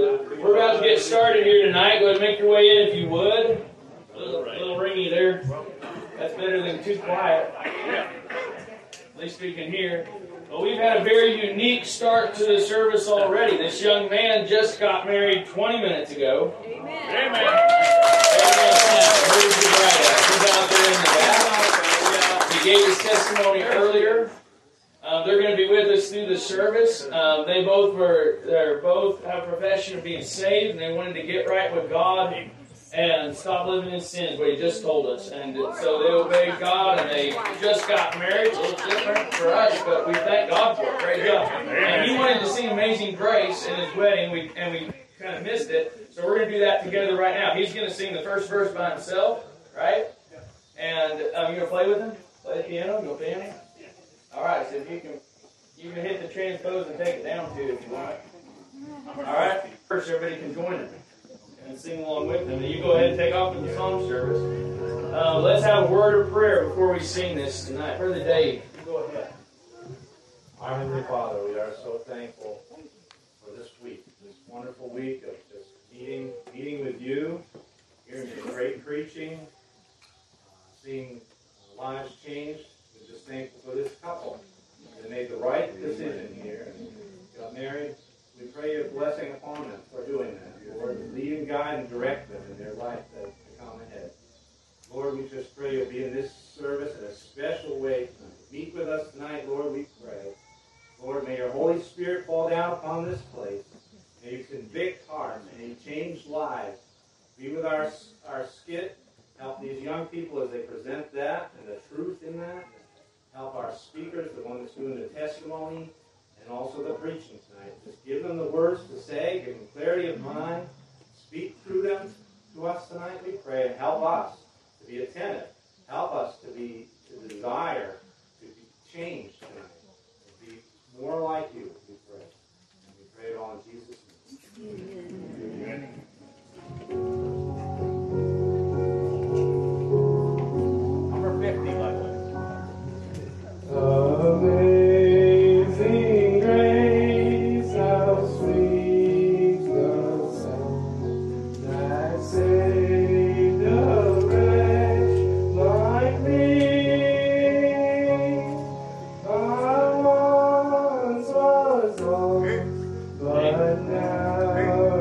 We're about to get started here tonight. Go ahead and make your way in if you would. A little ringy there. That's better than too quiet. At least we can hear. Well, we've had a very unique start to the service already. This young man just got married 20 minutes ago. Amen. Amen. Where's your bride at? He's out there in the back. He gave his testimony earlier. They're going to be with us through the service. They both have a profession of being saved, and they wanted to get right with God and stop living in sins, what He just told us. And so they obeyed God, and they just got married. A little different for us, but we thank God for it. Praise God. And he wanted to sing Amazing Grace in his wedding, and we kind of missed it. So we're going to do that together right now. He's going to sing the first verse by himself, right? And you're going to play with him? Play the piano? You going to piano? All right, so if you can hit the transpose and take it down too if you want. All right, first everybody can join him and sing along with him. And you go ahead and take off with the song service. Let's have a word of prayer before we sing this tonight. Brother Dave, go ahead. Our Heavenly Father, we are so thankful for this week, this wonderful week of just meeting with you, hearing your great preaching, seeing lives changed. We're just thankful for this couple. They made the right decision here and got married. We pray your blessing upon them for doing that. Lord, lead and guide and direct them in their life to come ahead. Lord, we just pray you'll be in this service in a special way tonight. Meet with us tonight, Lord, we pray. Lord, may your Holy Spirit fall down upon this place. May you convict hearts. May you change lives. Be with our skit. Help these young people as they present that and the truth in that. Help our speakers, the one that's doing the testimony, and also the preaching tonight. Just give them the words to say, give them clarity of mind, speak through them to us tonight, we pray, and help us to be attentive. Help us to desire to be changed tonight, to be more like you, we pray. And we pray it all in Jesus' name. Amen. Number 50, by the way. Amazing grace, how sweet the sound that saved a wretch like me. I once was lost, but now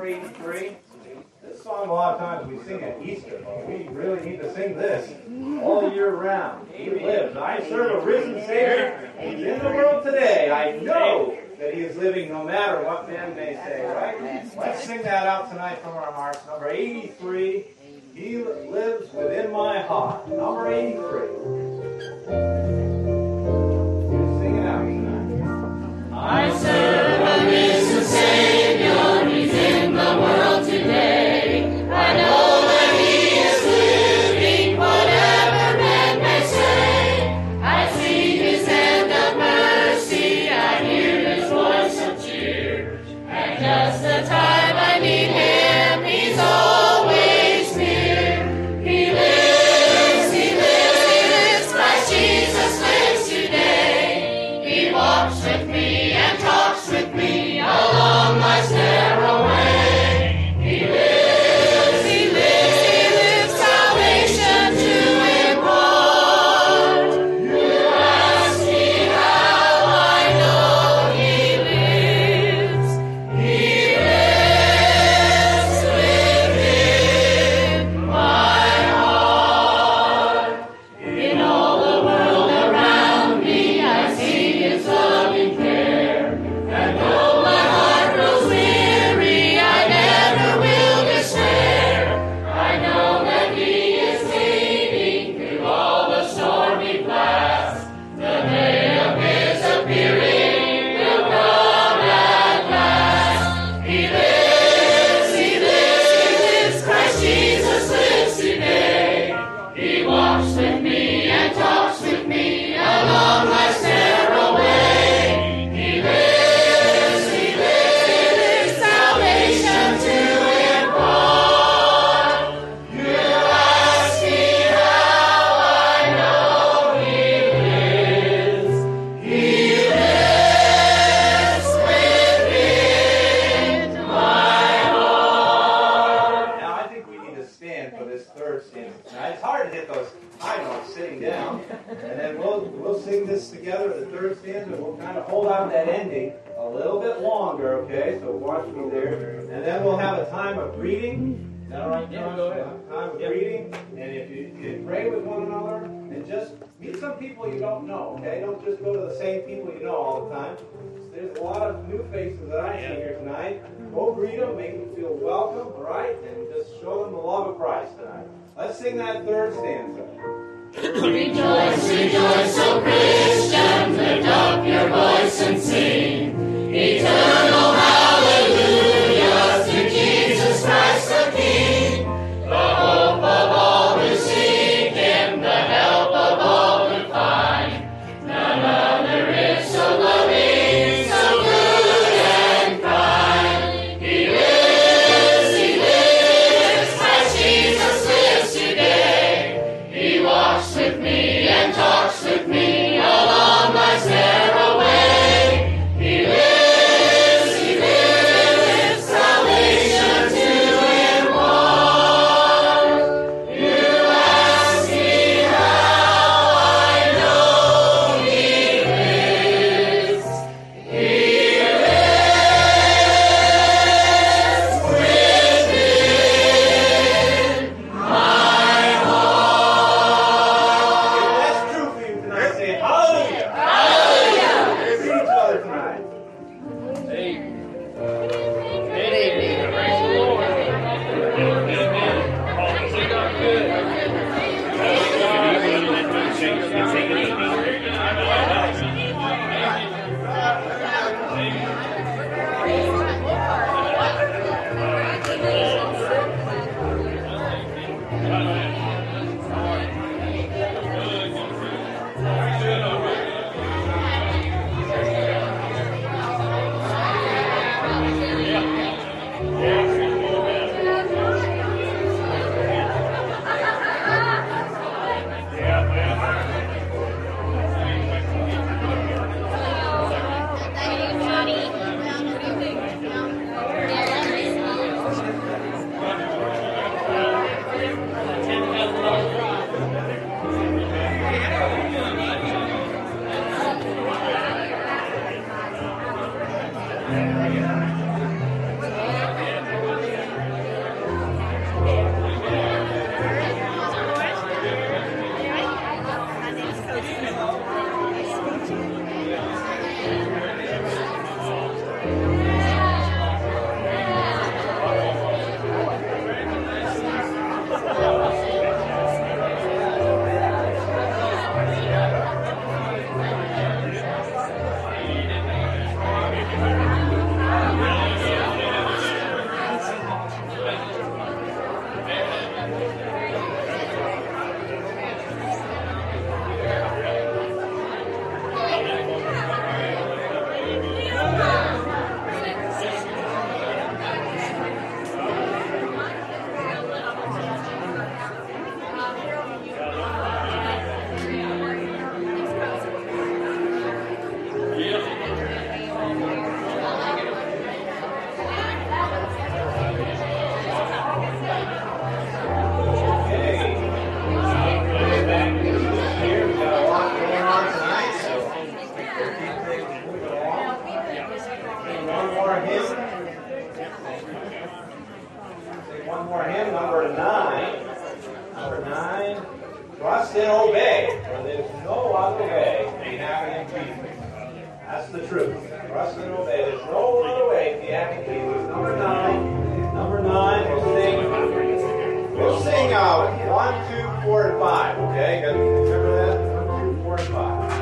83? This song a lot of times we sing at Easter, but we really need to sing this all year round. He lives. I serve a risen Savior. He's in the world today. I know that He is living no matter what man may say, right? Let's sing that out tonight from our hearts. Number 83, He lives within my heart. Number 83. Sing it out tonight. I serve a risen Savior. He's in the world today. I know that He is living, whatever men may say. I see His hand of mercy, I hear His voice of cheer. At just the time I need Him, He's always near. He lives, He lives, He lives, Christ Jesus lives today. He walks with me and talks with me along life's narrow way. He lives. Go greet them, make them feel welcome, all right? And just show them the love of Christ tonight. Let's sing that third stanza. Rejoice, rejoice, O Christians, lift up your voice and sing. Eternal hallelujah to Jesus Christ the King. The hope of all who seek Him, the help of all who find. None other is so loving, so good and kind. He lives, Christ Jesus lives today. He walks with me and talks with me along life's narrow way. He lives, more hymn, number 9. Number 9. Trust and obey, for there's no other way to be happy in Jesus. That's the truth. Trust and obey. There's no other way to be happy in Jesus. Number 9. Number 9, we'll sing 1, 2, 4, and 5. Okay? You guys remember that? 1, 2, 4, and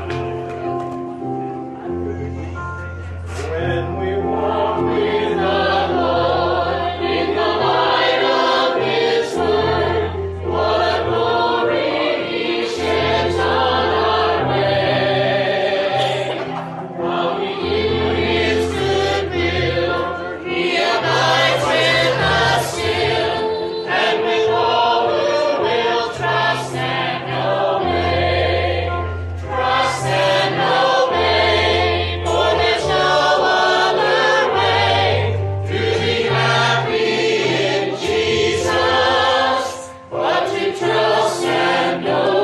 5. When we walk with the Lord in the light of His word, what a glory He sheds on our way. While we do His good will, He abides with us still, and with all who will trust and obey. Trust and obey, for there's no other way to be happy in Jesus, but to trust and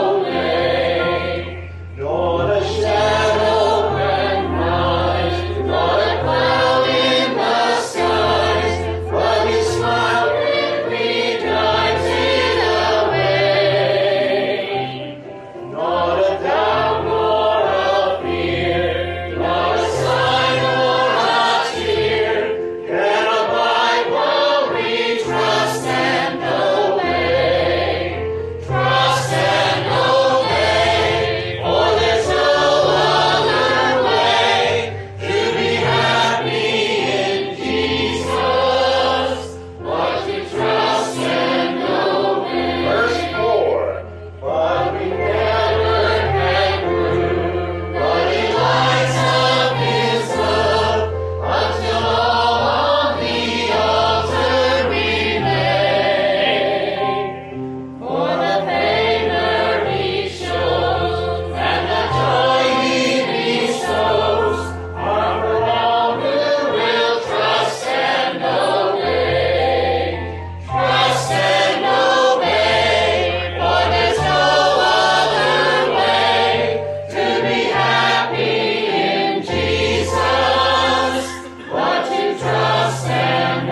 obey. Not a shadow can rise, not a cloud in the skies, but His smile quickly drives it away. Not a doubt nor a fear, not a sign nor a tear can abide while we trust and obey. Trust and obey, for there's no other way to be happy in Jesus, but to trust and obey. Verse 4. But we never can prove, but He lights up His love until all on the altar remain. For the favor He shows and the joy He bestows are for all who will trust and obey. Trust and obey, for there's no other way to be happy in Jesus, but to trust and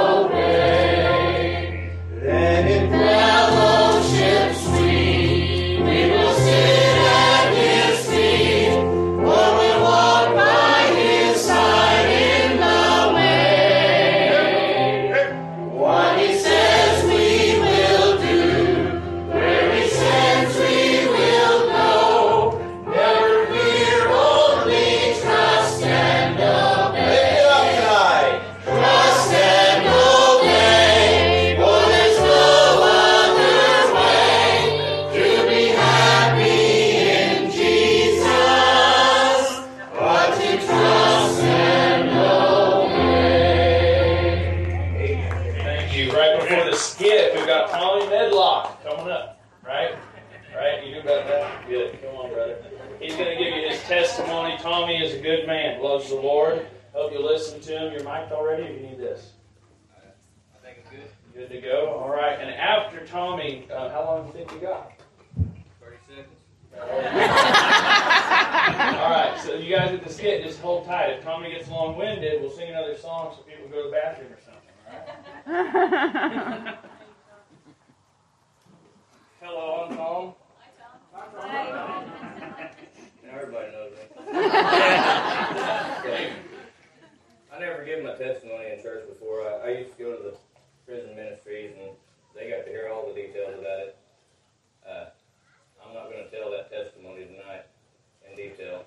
obey. Then in fellowship sweet, we will sit at His feet, or we'll walk by His side in the way. What He says we will do, where He sends we will go. Never fear, only trust and obey. Trust and obey, for there's no other way to be happy in Jesus, but to trust and obey. Thank you. Right before the skit, we've got Tommy Medlock coming up. Right? Right? You do about that? Good. Come on, brother. He's going to give you his testimony. Tommy is a good man, loves the Lord. Hope you listen to him. You're mic'd already, or you need this? I think it's good. Good to go. All right. And after Tommy, how long do you think you got? 30 seconds. All right. So you guys at the skit, just hold tight. If Tommy gets long-winded, we'll sing another song so people go to the bathroom or something. All right? Hello, I'm Tom. Now everybody knows me. I never given my testimony in church before. I used to go to the prison ministries, and they got to hear all the details about it. I'm not going to tell that testimony tonight in detail.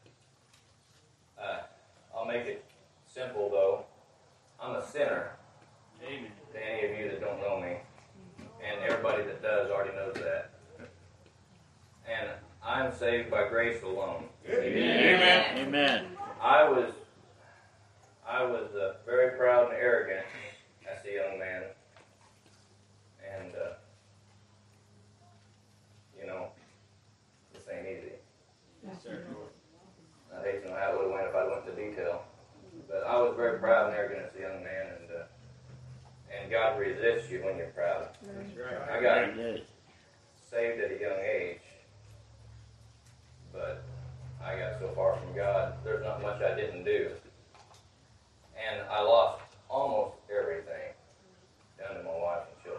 I'll make it simple, though. I'm a sinner. Amen. To any of you that don't know me, and everybody that does already knows that. And I'm saved by grace alone. Amen. Amen. I was very proud and arrogant as a young man, and this ain't easy. Yes, sir. I hate to know how it would have went if I went into detail, but I was very proud and arrogant as a young man, and God resists you when you're proud. That's right. I got saved at a young age, but I got so far from God, there's not much I didn't do. And I lost almost everything, down to my wife and children.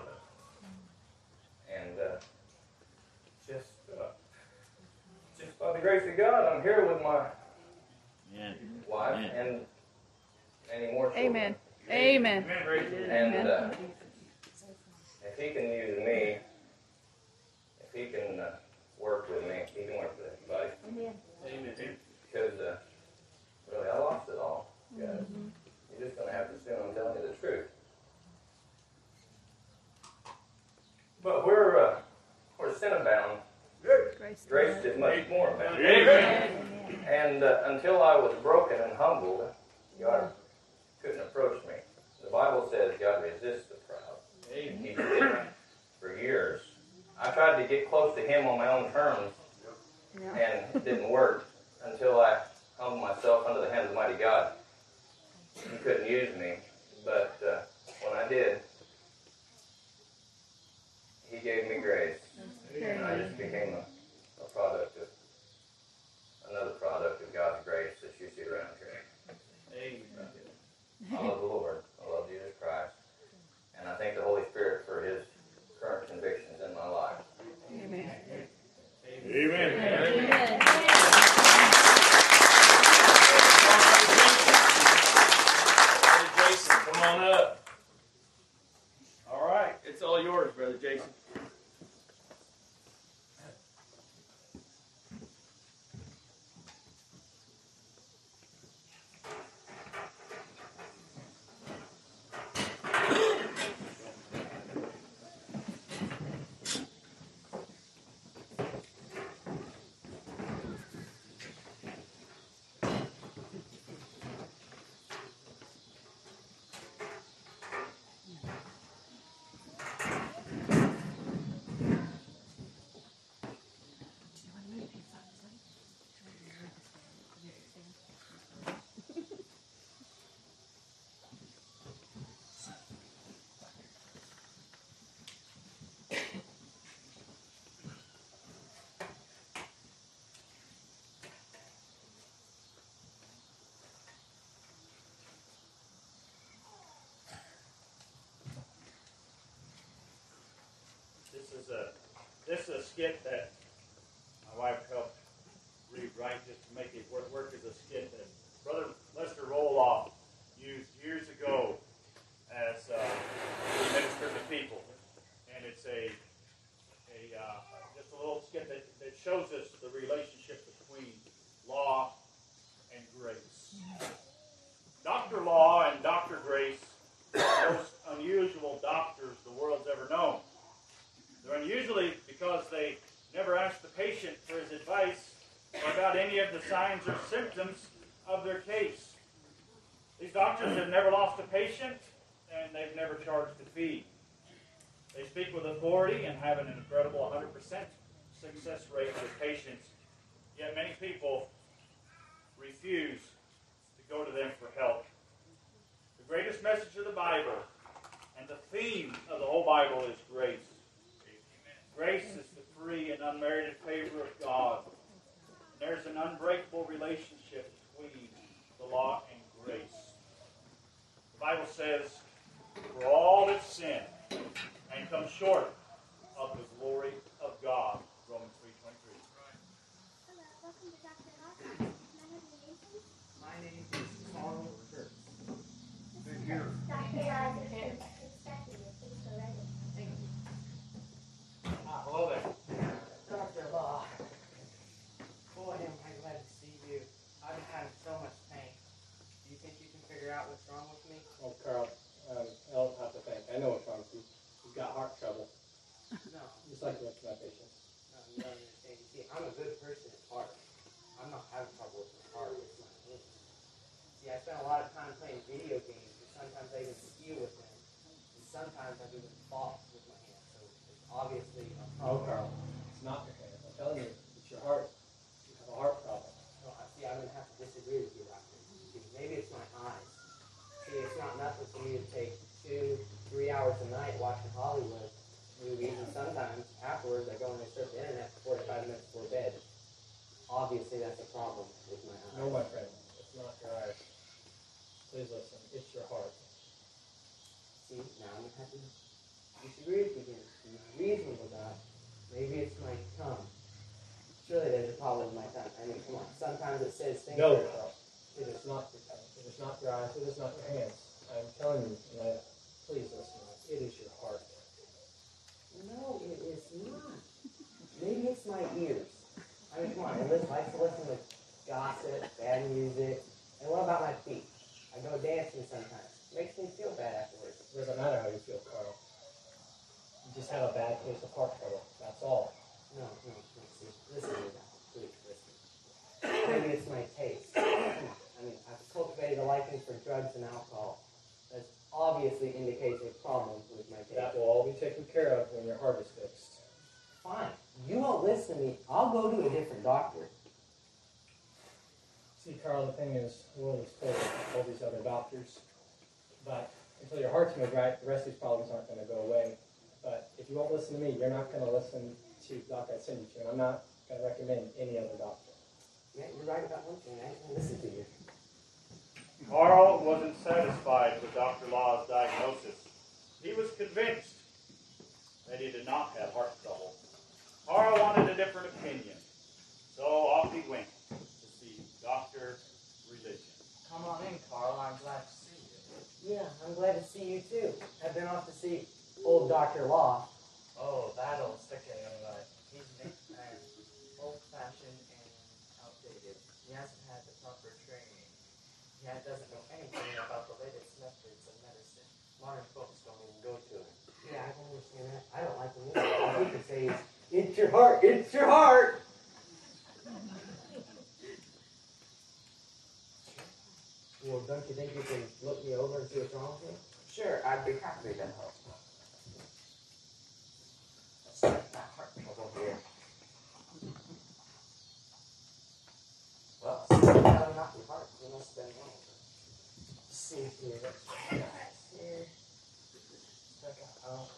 grace of God, I'm here with my wife and many more children. Amen. Amen. And if He can use me, if He can work with me, He can work with everybody. Amen. Because really, I lost it all, guys. You're just going to have to assume I'm telling you the truth. But we're sin bound. Grace is much more bound. And until I was broken and humbled, God couldn't approach me. The Bible says God resists the proud. He did for years. I tried to get close to Him on my own terms, and it didn't work until I humbled myself under the hand of the mighty God. He couldn't use me, but when I did, He gave me grace. And I just became a product of, another product of God's grace that you see around here. Amen. I love the Lord. I love Jesus Christ. And I thank the Holy Spirit for His current convictions in my life. Amen. Amen. Brother Jason, come on up. All right. It's all yours, Brother Jason. This is a skit that my wife helped rewrite just to make it work as a skit that Brother Lester Roloff used years ago as he ministered to people, and it's just a little skit that shows us the relationship between law and grace. Dr. Law and Dr. Grace are the most unusual doctors the world's ever known. They're unusually because they never ask the patient for his advice or about any of the signs or symptoms of their case. These doctors have never lost a patient, and they've never charged a fee. They speak with authority and have an incredible 100% success rate with patients, yet many people refuse to go to them for help. The greatest message of the Bible and the theme of the whole Bible is grace. Grace is the free and unmerited favor of God. And there's an unbreakable relationship between the law and grace. The Bible says, for all have sinned and come short of the glory of God. Romans 3:23. Hello, welcome to Dr. Hawkins. Can I have your name, please? My name is Carl Kurtz. Dr. Isaac is expecting you. Please go right in. Thank you. Hello there. Dr. Law. Boy, am I glad to see you. I'm having so much pain. Do you think you can figure out what's wrong with me? Oh, Carl, I don't have to think. I know what's wrong with you. You've got heart trouble, No. just like the rest of my patients. No, you don't understand. You see, I'm a good person at heart. I'm not having trouble with my heart. It's my hands. See, I spend a lot of time playing video games, and sometimes I even steal with them. And sometimes I've even fought with my hands. So it's obviously a Oh, problem. Carl, it's not your hands. I'm telling you, it's your heart. You have a heart problem. Well, see, I'm going to have to disagree with you, Doctor. See, maybe it's my eyes. See, it's not nothing for me to take 2-3 hours a night watching Hollywood movies, and sometimes afterwards I go and I surf the internet for 45 minutes before bed. Obviously, that's a problem with my eyes. No, my friend, it's not your eyes. Please listen, it's your heart. See, now I'm going to have to disagree with you again. Be reasonable, Doc. Maybe sometimes it says things No, that Carl. It is not your tongue. It is not your eyes. It is not your hands. I'm telling you, and please listen to me. It is your heart. No, it is not. Maybe it's my ears. I mean, come on, I like to listen to gossip, bad music. And what about my feet? I go dancing sometimes. Makes me feel bad afterwards. It doesn't matter how you feel, Carl. You just have a bad case of heart trouble. That's all. No, see, listen to me now. Please, listen. Maybe it's my taste. I mean, I've cultivated a liking for drugs and alcohol. That obviously indicates a problem with my taste. That will all be taken care of when your heart is fixed. Fine. You won't listen to me. I'll go to a different doctor. See, Carl, the thing is, the world is full of all these other doctors. But until your heart's made right, the rest of these problems aren't going to go away. But if you won't listen to me, you're not going to listen to the doctor I send you to. And I'm not going to recommend any other doctor. Yeah, you're right about one thing. I ain't gonna listen to you. Carl wasn't satisfied with Dr. Law's diagnosis. He was convinced that he did not have heart trouble. Carl wanted a different opinion, so off he went to see Dr. Religion. Come on in, Carl. I'm glad to see you. Yeah, I'm glad to see you too. I've been off to see old Dr. Law. Oh, that old sticker young lad. He's mixed and old-fashioned and outdated. He hasn't had the proper training. He doesn't know anything about the latest methods of medicine. Modern folks don't even go to him. Yeah, I can understand that. I don't like him either. All he can say is, it's your heart, it's your heart. Well, don't you think you can look me over and see what's wrong with me? Sure, I'd be happy to help. Let's check that heart trouble here. Well, no, not your heart. You must have been wrong. Let's see here. Guys, here. Check out.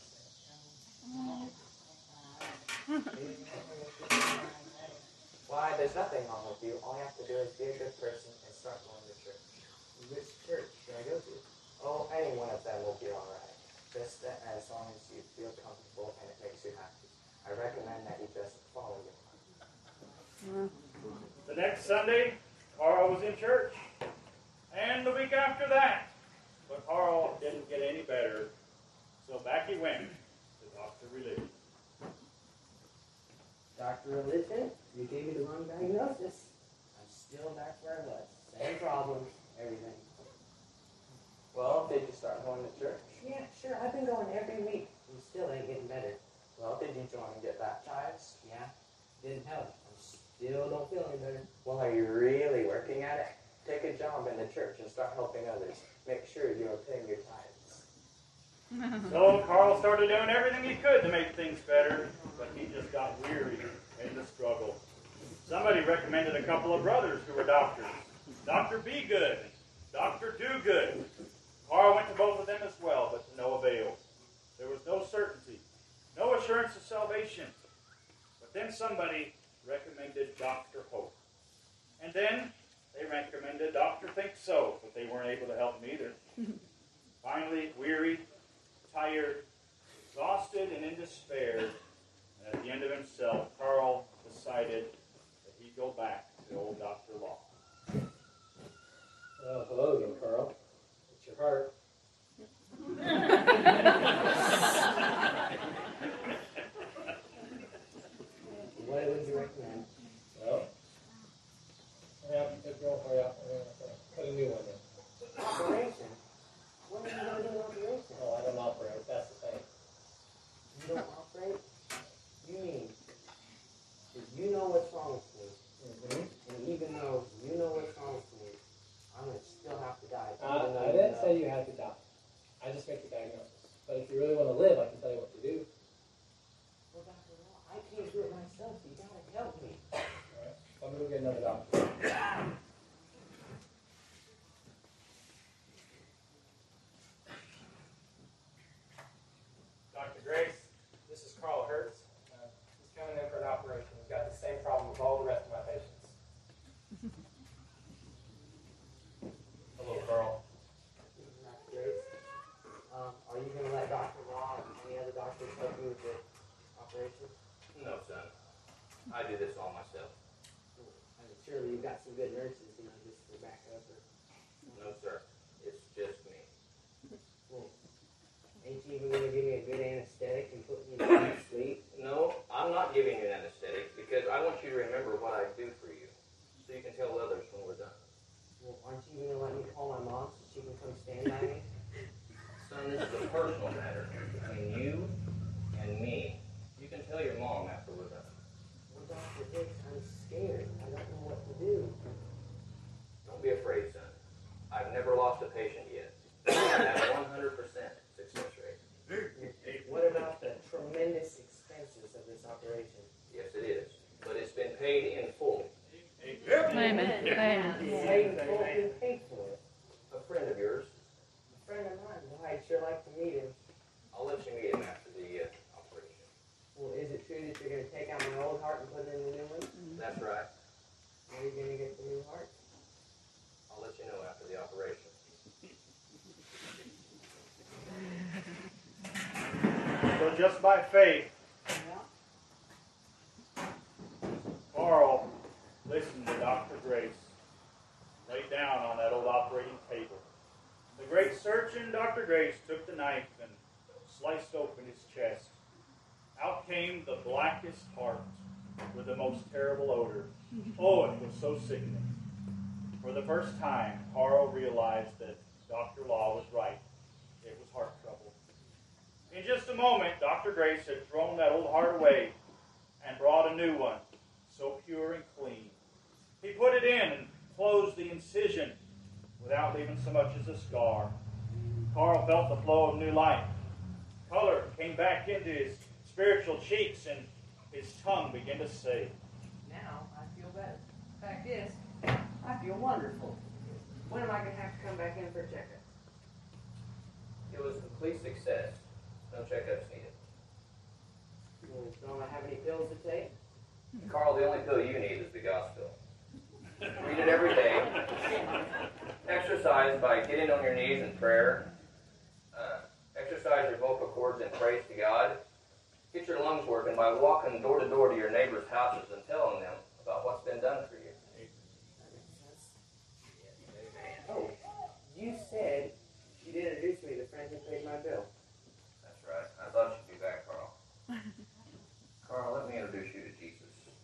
Why, there's nothing wrong with you. All you have to do is be a good person and start going to church. Which church should I go to? Oh, any one of them will be alright. Just as long as you feel comfortable and it makes you happy. I recommend that you just follow your heart. The next Sunday, Carl was in church, and the week after that. But Carl didn't get any better, so back he went to Dr. Religion. Dr. Religion, you gave me the wrong diagnosis. I'm still back where I was. Same problems, everything. Well, did you start going to church? Yeah, sure. I've been going every week. And still ain't getting better. Well, did you join and get baptized? Yeah, didn't help. I still don't feel any better. Well, are you really working at it? Take a job in the church and start helping others. Make sure you are paying your tithes. So Carl started doing everything he could to make things better, but he just got weary in the struggle. Somebody recommended a couple of brothers who were doctors, Dr. Be Good, Dr. Do Good. Carl went to both of them as well, but to no avail. There was no certainty, no assurance of salvation. But then somebody recommended Dr. Hope. And then they recommended Dr. Think So, but they weren't able to help him either. Finally, weary, tired, exhausted, and in despair, and at the end of himself, Carl decided that he'd go back to old Dr. Law. Oh, hello again, Carl. It's your heart. What would you recommend? Well, put a new one in. Operation? When are you going to do an operation? Oh, I don't operate. That's the thing. You don't operate? You mean, if you know what's wrong with me, and even though you know what's wrong with me, I'm going to still have to die. even though I you didn't know. say you had to die. I just make the diagnosis. But if you really want to live, I can tell you what to do. Well, Dr. Law, I can't do it myself. You got to help me. All right? I'm going to go get another doctor. Dr. Grace, this is Carl Hertz. He's coming in for an operation. He's got the same problem with all the rest of my patients. Hello, Carl. Dr. Grace, are you going to let Dr. Law and any other doctors help you with the operation? No, son. I do this all myself. I I mean, surely you've got some good nurses, just for backup. No, sir. It's just me. Well, ain't you even going to give me a good anesthetic and put me to sleep? No, I'm not giving you an anesthetic because I want you to remember what I do for you so you can tell others when we're done. Well, aren't you going to let me call my mom so she can come stand by me? Son, this is a personal matter between you and me. You can tell your mom after we're done. Well, Dr. Hicks, I'm scared. I don't know what to do. Don't be afraid, son. I've never lost a patient yet. I have 100% success rate. What about the tremendous expenses of this operation? Yes, it is. But it's been paid in full. Amen. Who paid for it? A friend of yours. A friend of mine. Well, I'd sure like to meet him. I'll let you meet him after the operation. Well, is it true that you're going to take out my old heart and put in a new one? That's right. Where are you going to get the new heart? I'll let you know after the operation. So just by faith, Carl listened to Dr. Grace lay down on that old operating table. The great surgeon, Dr. Grace, took the knife and sliced open his chest. Out came the blackest heart with the most terrible odor. Oh, it was so sickening. For the first time, Carl realized that Dr. Law was right. It was heart trouble. In just a moment, Dr. Grace had thrown that old heart away and brought a new one, so pure and clean. He put it in and closed the incision without leaving so much as a scar. Carl felt the flow of new life. Color came back into his spiritual cheeks, and his tongue began to say, Now I feel better. Fact is, I feel wonderful. When am I going to have to come back in for a checkup? It was a complete success. No checkups needed. Well, don't I have any pills to take? Carl, the only pill you need is the gospel. Read it every day. Exercise by getting on your knees in prayer. Exercise your vocal cords in praise to God. Get your lungs working by walking door to door to your neighbors' houses and telling them about what's been done for you. That makes sense. Oh, you said you'd introduce me to the friend who paid my bill. That's right. I thought you'd be back, Carl. Carl, let me introduce you to Jesus.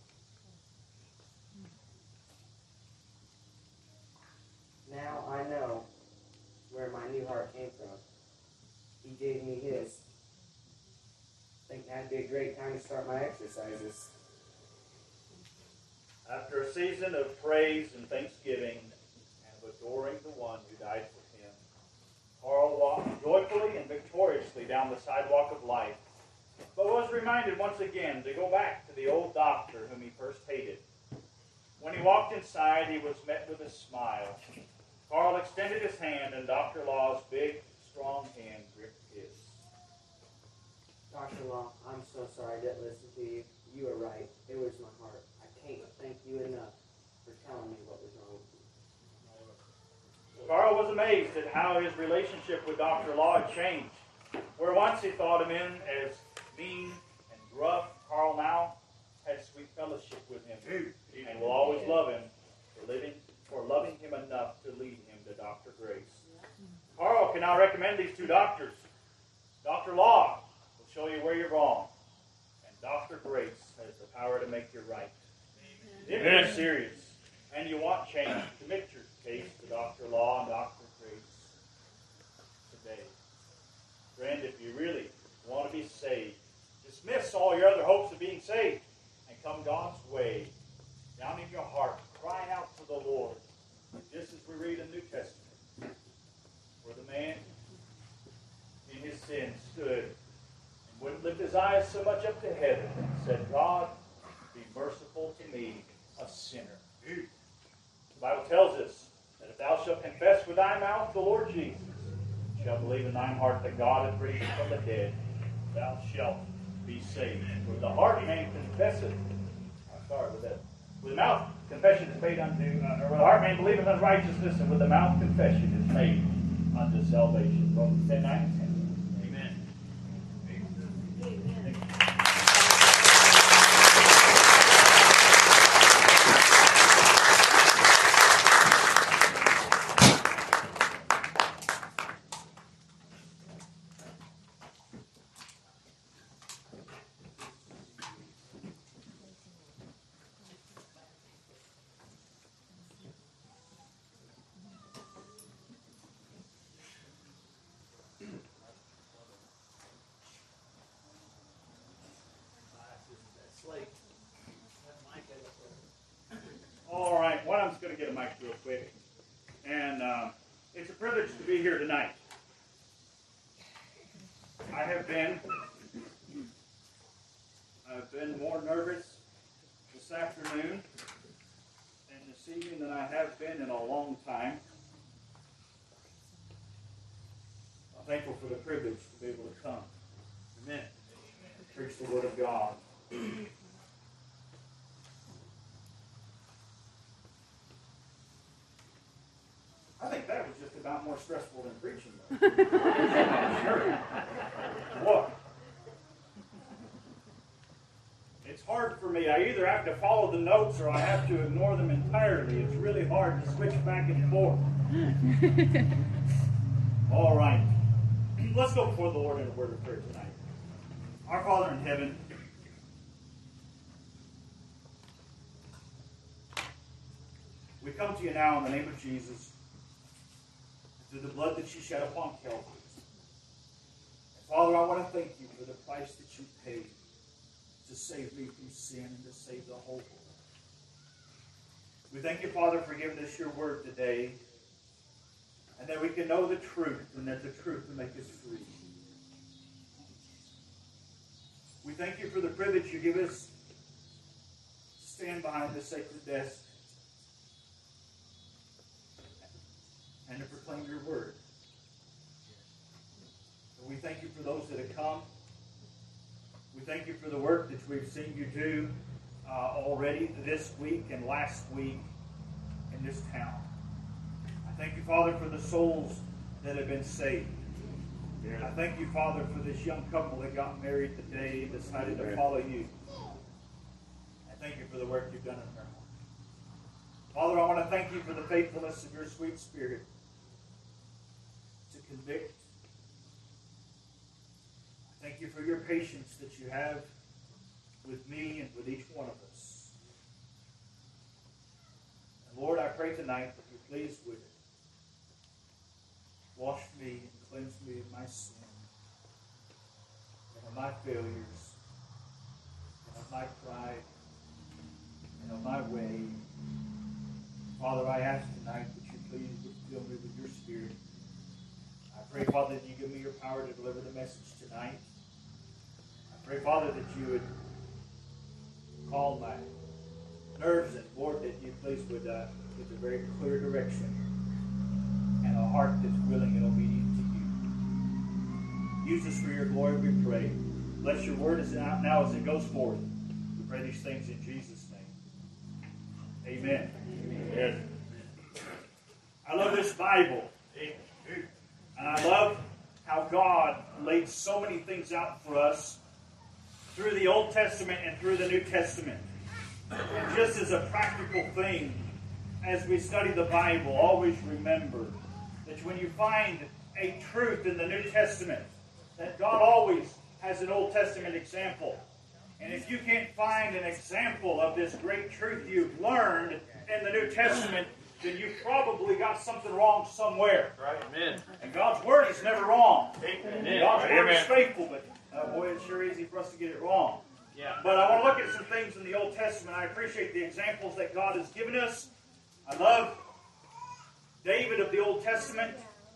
Now I know where my new heart came from. He gave me his. I think that'd be a great time to start my exercises. after a season of praise and thanksgiving and of adoring the one who died for him, Carl walked joyfully and victoriously down the sidewalk of life, but was reminded once again to go back to the old doctor whom he first hated. When he walked inside, he was met with a smile. Carl extended his hand, and Dr. Law's big, strong hand gripped his. Dr. Law, I'm so sorry I didn't listen to you. You were right. It was my heart. I can't thank you enough for telling me what was wrong with me. Carl was amazed at how his relationship with Dr. Law had changed. Where once he thought him in as mean and gruff, Carl now had sweet fellowship with him and will always love him for loving him enough to lead him to Dr. Grace. Carl can now recommend these two doctors. Dr. Law will show you where you're wrong, and Dr. Grace has the power to make you right. If you're serious and you want change, commit your case to Dr. Law and Dr. Grace today. Friend, if you really want to be saved, dismiss all your other hopes of being saved and come God's way. Down in your heart, cry out to the Lord. Just as we read in the New Testament, where the man in his sin stood and wouldn't lift his eyes so much up to heaven and said, God, be merciful to me, a sinner. The Bible tells us that if thou shalt confess with thy mouth the Lord Jesus, shalt believe in thine heart that God hath raised him from the dead, thou shalt be saved. With the heart man confesseth. With the mouth confession is made unto, or with the heart man believeth unto righteousness, and with the mouth confession is made unto salvation. Romans 10, 9, and 10. Amen. be here tonight. I've been more nervous this afternoon and this evening than I have been in a long time. I'm thankful for the privilege to be able to come. Amen. Preach the Word of God. I think that was just about more stressful than preaching, though. Sure. What? It's hard for me. I either have to follow the notes or I have to ignore them entirely. It's really hard to switch back and forth. All right. Let's go before the Lord in a word of prayer tonight. Our Father in heaven, we come to you now in the name of Jesus, through the blood that you shed upon Calvary. And Father, I want to thank you for the price that you paid to save me from sin and to save the whole world. We thank you, Father, for giving us your word today, and that we can know the truth, and that the truth will make us free. We thank you for the privilege you give us to stand behind the sacred desk and to proclaim your word. And we thank you for those that have come. We thank you for the work that we've seen you do already this week and last week in this town. I thank you, Father, for the souls that have been saved. I thank you, Father, for this young couple that got married today and decided to follow you. I thank you for the work you've done in their heart. Father, I want to thank you for the faithfulness of your sweet Spirit to convict. I thank you for your patience that you have with me and with each one of us. And Lord, I pray tonight that you're pleased with it. Wash me and cleanse me of my sin and of my failures and of my pride and of my way. Father, I ask tonight that you please fill me with your Spirit. I pray, Father, that you give me your power to deliver the message tonight. I pray, Father, that you would calm my nerves, and Lord, that you please would give a very clear direction and a heart that's willing and obedient to you. Use us for your glory, we pray. Bless your word now as it goes forth. We pray these things in Jesus' name. Amen. Amen. I love this Bible. And I love how God laid so many things out for us through the Old Testament and through the New Testament. And just as a practical thing, as we study the Bible, always remember that when you find a truth in the New Testament, that God always has an Old Testament example. And if you can't find an example of this great truth you've learned in the New Testament, then you probably got something wrong somewhere. Right. Amen. And God's Word is never wrong. Amen. God's Word is faithful, but boy, it's sure easy for us to get it wrong. Yeah. But I want to look at some things in the Old Testament. I appreciate the examples that God has given us. I love David of the Old Testament.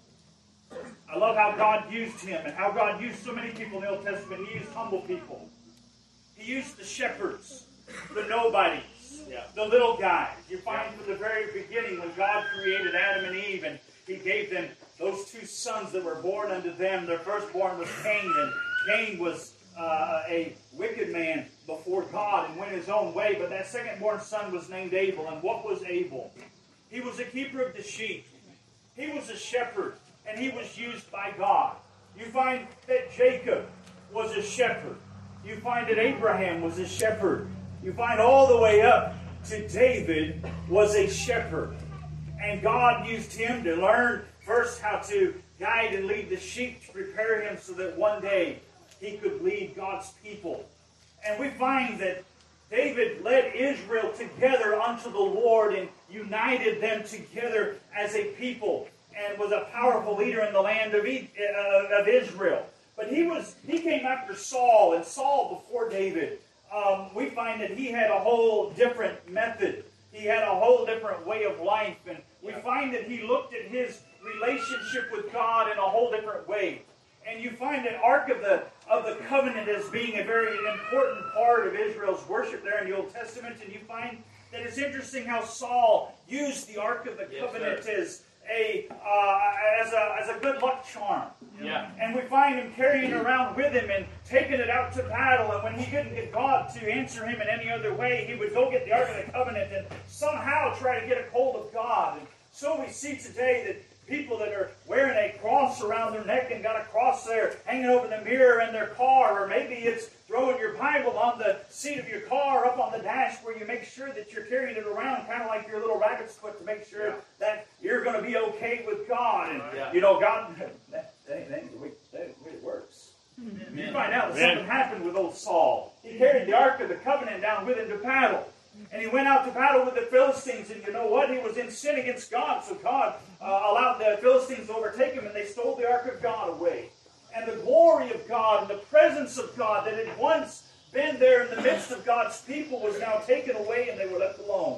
I love how God used him and how God used so many people in the Old Testament. He used humble people. He used the shepherds, the nobodies, the little guys. You find from the very beginning when God created Adam and Eve and he gave them those two sons that were born unto them. Their firstborn was Cain, and Cain was a wicked man before God and went his own way. But that second-born son was named Abel. And what was Abel? He was a keeper of the sheep. He was a shepherd, and he was used by God. You find that Jacob was a shepherd. You find that Abraham was a shepherd. You find all the way up to David was a shepherd. And God used him to learn first how to guide and lead the sheep, to prepare him so that one day he could lead God's people. And we find that David led Israel together unto the Lord and united them together as a people and was a powerful leader in the land of Israel. But he came after Saul, and Saul before David. We find that he had a whole different method. He had a whole different way of life. And we find that he looked at his relationship with God in a whole different way. And you find the Ark of the Covenant as being a very important part of Israel's worship there in the Old Testament. And you find that it's interesting how Saul used the Ark of the Covenant as a good luck charm. Yeah. And we find him carrying it around with him and taking it out to battle. And when he couldn't get God to answer him in any other way, he would go get the Ark of the Covenant and somehow try to get a hold of God. And so we see today that people that are wearing a cross around their neck and got a cross there hanging over the mirror in their car, or maybe it's throwing your Bible on the seat of your car up on the dash where you make sure that you're carrying it around kind of like your little rabbit's foot to make sure that you're going to be okay with God. And, you know, God, that ain't the way it works. You find out that something happened with old Saul. He carried the Ark of the Covenant down with him to battle. And he went out to battle with the Philistines, and you know what? He was in sin against God, so God allowed the Philistines to overtake him, and they stole the Ark of God away. And the glory of God and the presence of God that had once been there in the midst of God's people was now taken away, and they were left alone.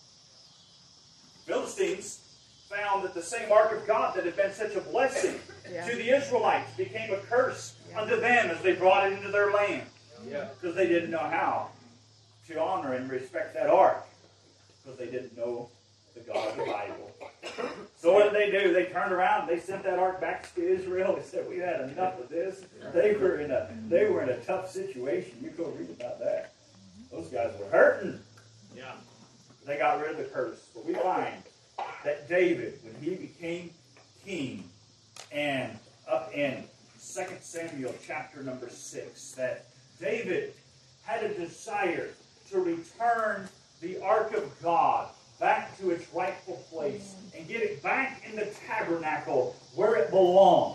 Philistines found that the same Ark of God that had been such a blessing to the Israelites became a curse unto them as they brought it into their land. Because they didn't know how to honor and respect that ark, because they didn't know the God of the Bible. So what did they do? They turned around and they sent that ark back to Israel. They said, "We had enough of this." They were in a tough situation. You go read about that. Those guys were hurting. Yeah. They got rid of the curse. But we find that David, when he became king, and up in 2 Samuel chapter number 6, that David had a desire to return the Ark of God back to its rightful place and get it back in the tabernacle where it belonged.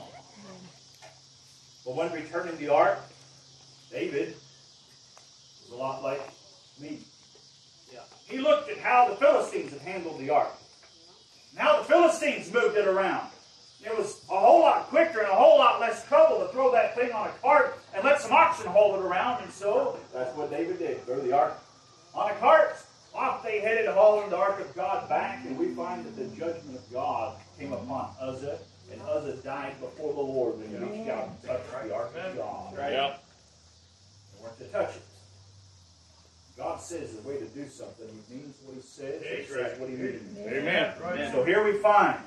But when returning the Ark, David was a lot like me. He looked at how the Philistines had handled the Ark, and how the Philistines moved it around. It was a whole lot quicker and a whole lot less trouble to throw that thing on a cart and let some oxen haul it around. And so that's what David did. Throw the ark on a cart. Off they headed, hauling the Ark of God back. And we find that the judgment of God came upon Uzzah. And Uzzah died before the Lord when he reached out and touched the Ark of God. Right. They weren't to touch it. God says the way to do something. He means what he says. He says what he means. Amen. Right. So here we find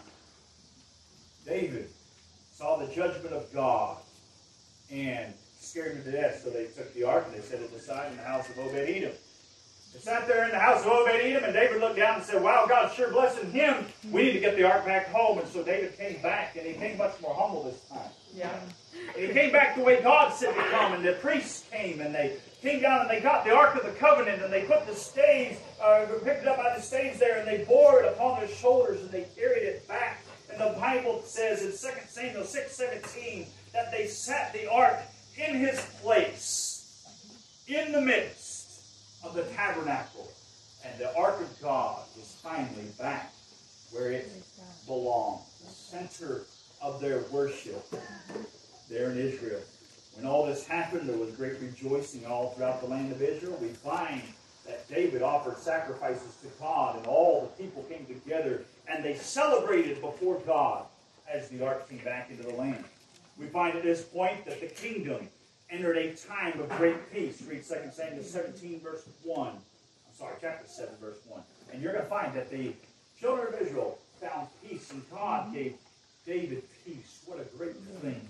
David saw the judgment of God and scared him to death. So they took the ark and they set it aside in the house of Obed-Edom. They sat there in the house of Obed-Edom, and David looked down and said, "Wow, God's sure blessing him. We need to get the ark back home." And so David came back, and he came much more humble this time. And he came back the way God said to come, and the priests came, and they came down and they got the Ark of the Covenant, and they put the staves, picked it up by the staves there, and they bore it upon their shoulders, and they carried it back. And the Bible says in 2 Samuel 6:17 that they set the ark in his place, in the midst of the tabernacle. And the ark of God was finally back where it belonged, the center of their worship there in Israel. When all this happened, there was great rejoicing all throughout the land of Israel. We find that David offered sacrifices to God, and all the people came together, and they celebrated before God as the ark came back into the land. We find at this point that the kingdom entered a time of great peace. Read 2 Samuel 17, verse 1. Chapter 7, verse 1. And you're going to find that the children of Israel found peace, and God gave David peace. What a great thing.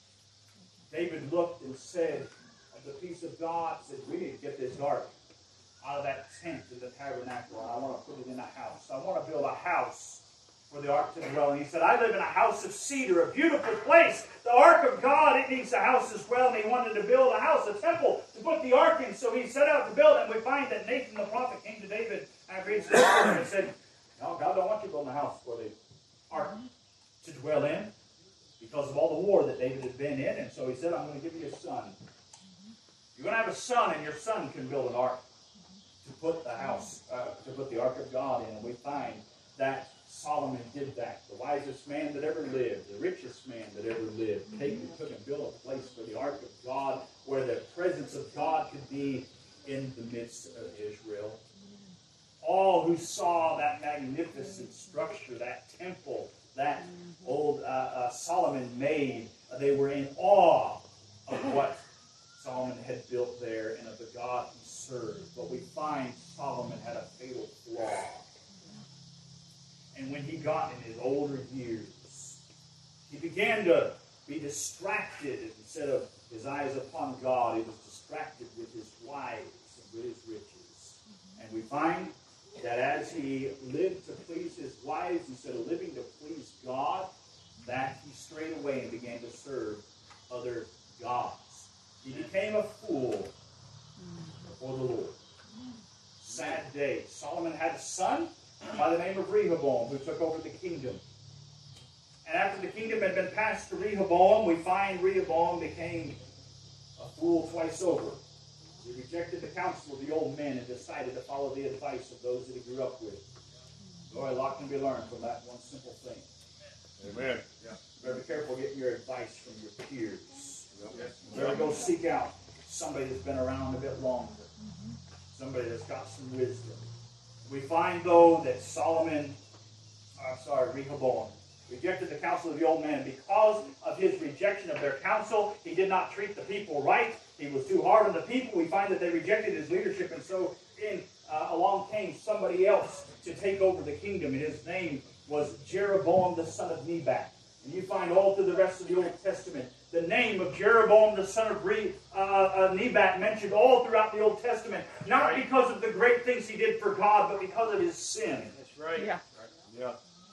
David looked and said, of the peace of God, said, "We need to get this ark out of that tent in the tabernacle, and I want to put it in a house. I want to build a house for the ark to dwell in." He said, "I live in a house of cedar, a beautiful place. The ark of God, it needs a house as well." And he wanted to build a house, a temple, to put the ark in. So he set out to build it. And we find that Nathan the prophet came to David after he spoke to him and said, "No, God don't want you building a house for the ark to dwell in, because of all the war that David had been in." And so he said, "I'm going to give you a son. You're going to have a son, and your son can build an ark to put the house, to put the ark of God in." And we find that Solomon did that. The wisest man that ever lived, the richest man that ever lived, took and built a place for the ark of God, where the presence of God could be in the midst of Israel. All who saw that magnificent structure, that temple that old Solomon made, they were in awe of what Solomon had built there and of the God he served. But we find Solomon had a fatal flaw. And when he got in his older years, he began to be distracted. Instead of his eyes upon God, he was distracted with his wives and with his riches. And we find that as he lived to please his wives instead of living to please God, that he strayed away and began to serve other gods. He became a fool before the Lord. Sad day. Solomon had a son by the name of Rehoboam who took over the kingdom. And after the kingdom had been passed to Rehoboam, we find Rehoboam became a fool twice over. He rejected the counsel of the old men and decided to follow the advice of those that he grew up with. Boy, a lot can be learned from that one simple thing. Amen. Yeah. You better be careful getting your advice from your peers. You better go seek out somebody that's been around a bit longer. Somebody that's got some wisdom. We find, though, that Rehoboam rejected the counsel of the old men. Because of his rejection of their counsel, he did not treat the people right. He was too hard on the people. We find that they rejected his leadership, and so along came somebody else to take over the kingdom, and his name was Jeroboam the son of Nebat. And you find all through the rest of the Old Testament the name of Jeroboam the son of Nebat mentioned all throughout the Old Testament, not because of the great things he did for God, but because of his sin. That's right. Yeah. Yeah.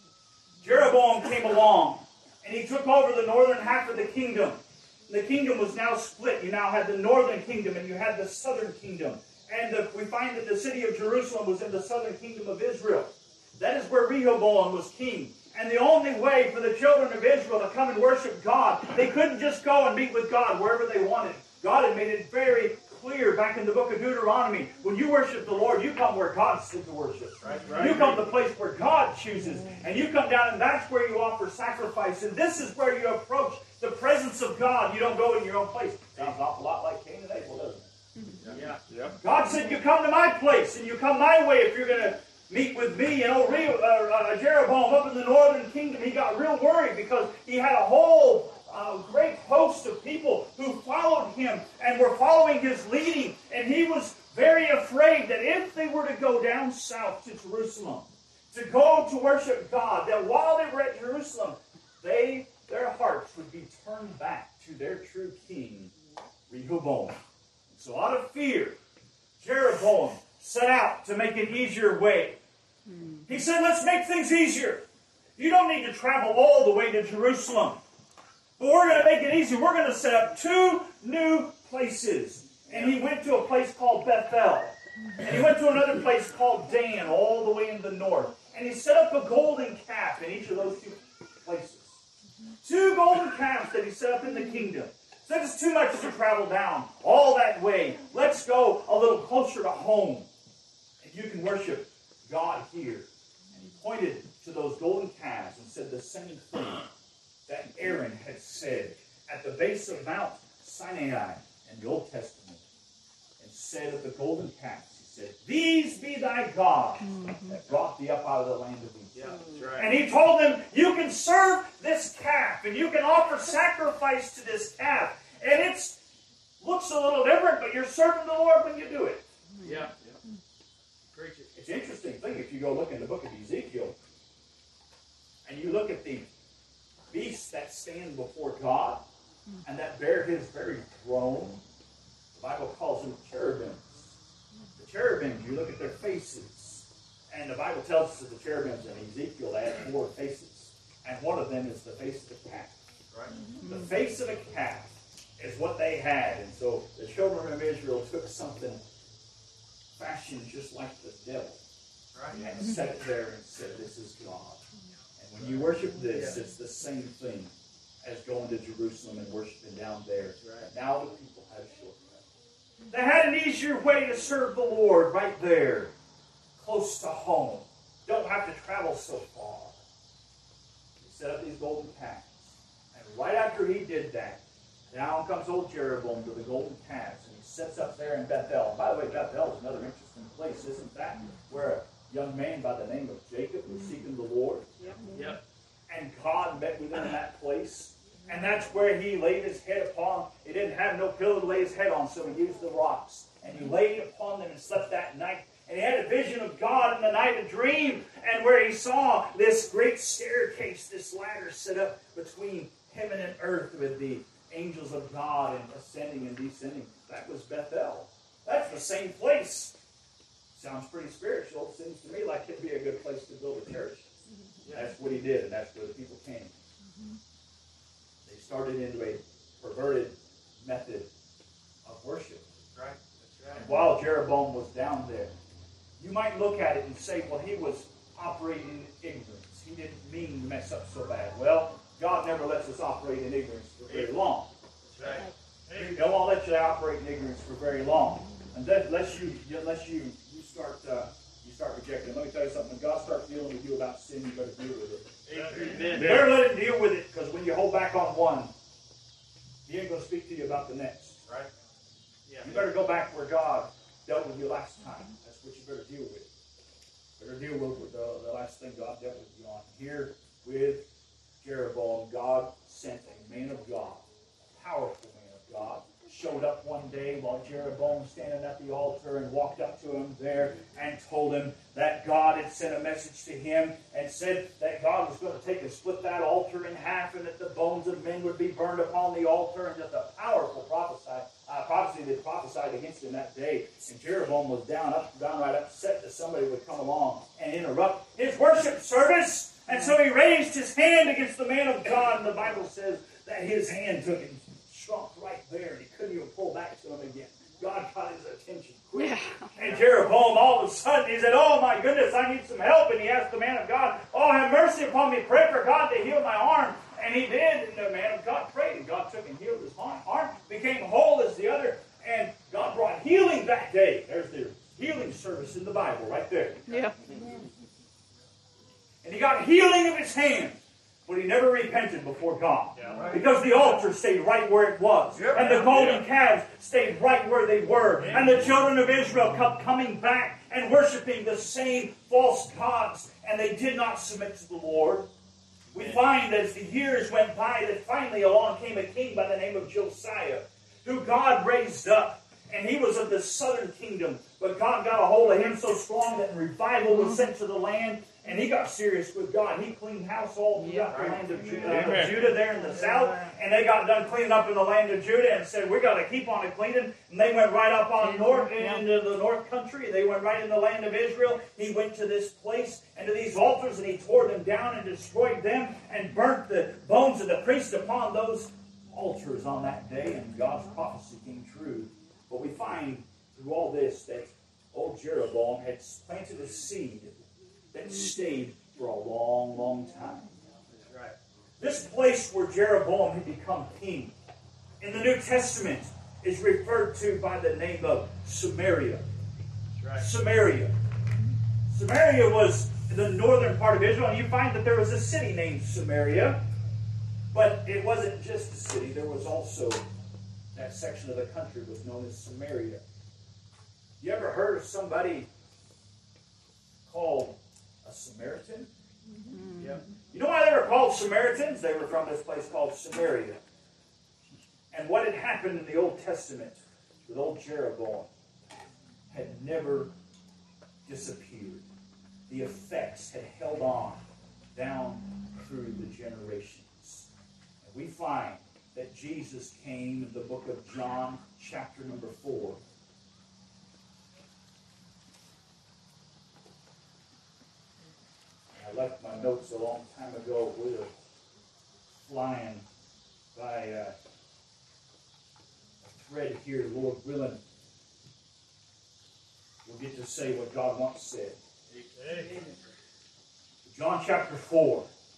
Jeroboam came along, and he took over the northern half of the kingdom. The kingdom was now split. You now had the northern kingdom, and you had the southern kingdom. And we find that the city of Jerusalem was in the southern kingdom of Israel. That is where Rehoboam was king. And the only way for the children of Israel to come and worship God, they couldn't just go and meet with God wherever they wanted. God had made it very clear back in the book of Deuteronomy. When you worship the Lord, you come where God said to worship. Right. You come to the place where God chooses. And you come down, and that's where you offer sacrifice. And this is where you approach the presence of God. You don't go in your own place. Sounds an awful lot like Cain and Abel, doesn't it? Yeah. God said, you come to my place, and you come my way if you're going to meet with me. You know, Jeroboam up in the northern kingdom, he got real worried because he had a whole great host of people who followed him and were following his leading. And he was very afraid that if they were to go down south to Jerusalem, to go to worship God, that while they were at Jerusalem, their hearts would be turned back to their true king, Rehoboam. So out of fear, Jeroboam set out to make an easier way. He said, let's make things easier. You don't need to travel all the way to Jerusalem. But we're going to make it easy. We're going to set up 2 new places. And he went to a place called Bethel. And he went to another place called Dan, all the way in the north. And he set up a golden calf in each of those 2 places. 2 golden calves that he set up in the kingdom. So it's too much to travel down all that way. Let's go a little closer to home. And you can worship God here. And he pointed to those golden calves and said the same thing that Aaron had said at the base of Mount Sinai in the Old Testament. And said of the golden calves, he said, these be thy gods that brought thee up out of the land of Egypt. Yeah, that's right. And he told them, you can serve this calf, and you can offer sacrifice to this calf. And it looks a little different, but you're serving the Lord when you do it. Yeah. It's an interesting thing if you go look in the book of Ezekiel, and you look at the beasts that stand before God, and that bear his very throne. The Bible calls them cherubims. The cherubims, you look at their faces, and the Bible tells us that the cherubims in Ezekiel, they had 4 faces, and one of them is the face of the calf. Right. The face of a calf is what they had, and so the children of Israel took something fashioned just like the devil, Right. and set it there and said, this is God. And when you worship this, it's the same thing as going to Jerusalem and worshiping down there. Right. Now the people had a shortcut. They had an easier way to serve the Lord right there, close to home. Don't have to travel so far. He set up these golden calves. And right after he did that, down comes old Jeroboam to the golden calves, and he sets up there in Bethel. And by the way, Bethel is another interesting place, isn't that? Where a young man by the name of Jacob was seeking the Lord. Yep. And where he laid his head upon. He didn't have no pillow to lay his head on, so he used the rocks. And he laid upon them and slept that night. And he had a vision of God in the night, a dream, and where he saw this great staircase, this ladder set up between heaven and earth with the angels of God and ascending and descending. That was Bethel. That's the same place. Sounds pretty spiritual. Seems to me like it'd be a good place to build a church. That's what he did, and that's where the people came. They started into a perverted method of worship. Right. That's right. And while Jeroboam was down there, you might look at it and say, well, he was operating in ignorance. He didn't mean to mess up so bad. Well, God never lets us operate in ignorance for very long. That's right. He won't let you operate in ignorance for very long. And then, unless you start rejecting it. Let me tell you something. When God starts dealing with you about sin, you better deal with it. Amen. You better let him deal with it, because when you hold back on one, he ain't going to speak to you about the next. Right. Yeah. You better go back where God dealt with you last time. That's what you better deal with. Better deal with the last thing God dealt with you on. Here with Jeroboam, God sent a man of God, a powerful man of God, showed up one day while Jeroboam was standing at the altar and walked up to him there and told him that God had sent a message to him and said that God was going to take and split that altar in half and that the bones of men would be burned upon the altar, and just a powerful prophecy that prophesied against him that day. And Jeroboam was downright upset that somebody would come along and interrupt his worship service. And so he raised his hand against the man of God, and the Bible says that his hand took and shrunk right there, and he couldn't even pull back to him again. God got his attention quick. Yeah. And Jeroboam, all of a sudden, he said, oh my goodness, I need some help. And he asked the man of God, oh, have mercy upon me. Pray for God to heal my arm. And he did. And the man of God prayed. And God took and healed his arm. Became whole as the other. And God brought healing that day. There's the healing service in the Bible right there. Yeah. And he got healing of his hand. But he never repented before God. Yeah, right. Because the altar stayed right where it was. Yep. And the golden calves stayed right where they were. And the children of Israel kept coming back and worshiping the same false gods. And they did not submit to the Lord. We find as the years went by that finally along came a king by the name of Josiah, who God raised up. And he was of the southern kingdom. But God got a hold of him so strong that revival was sent to the land. And he got serious with God. He cleaned house all throughout the land of Judah there in the south. And they got done cleaning up in the land of Judah and said, we got to keep on cleaning. And they went right up on north into the north country. They went right in the land of Israel. He went to this place and to these altars, and he tore them down and destroyed them and burnt the bones of the priests upon those altars on that day. And God's prophecy came true. But we find through all this that old Jeroboam had planted a seed that stayed for a long, long time. That's right. This place where Jeroboam had become king in the New Testament is referred to by the name of Samaria. That's right. Samaria. Samaria was in the northern part of Israel, and you find that there was a city named Samaria. But it wasn't just a city. There was also that section of the country was known as Samaria. You ever heard of somebody called a Samaritan? Mm-hmm. Yep. You know why they were called Samaritans? They were from this place called Samaria. And what had happened in the Old Testament with old Jeroboam had never disappeared. The effects had held on down through the generations. And we find that Jesus came in the book of John, chapter number 4. I left my notes a long time ago. We were flying by a thread here, Lord willing. We'll get to say what God once said. John chapter 4.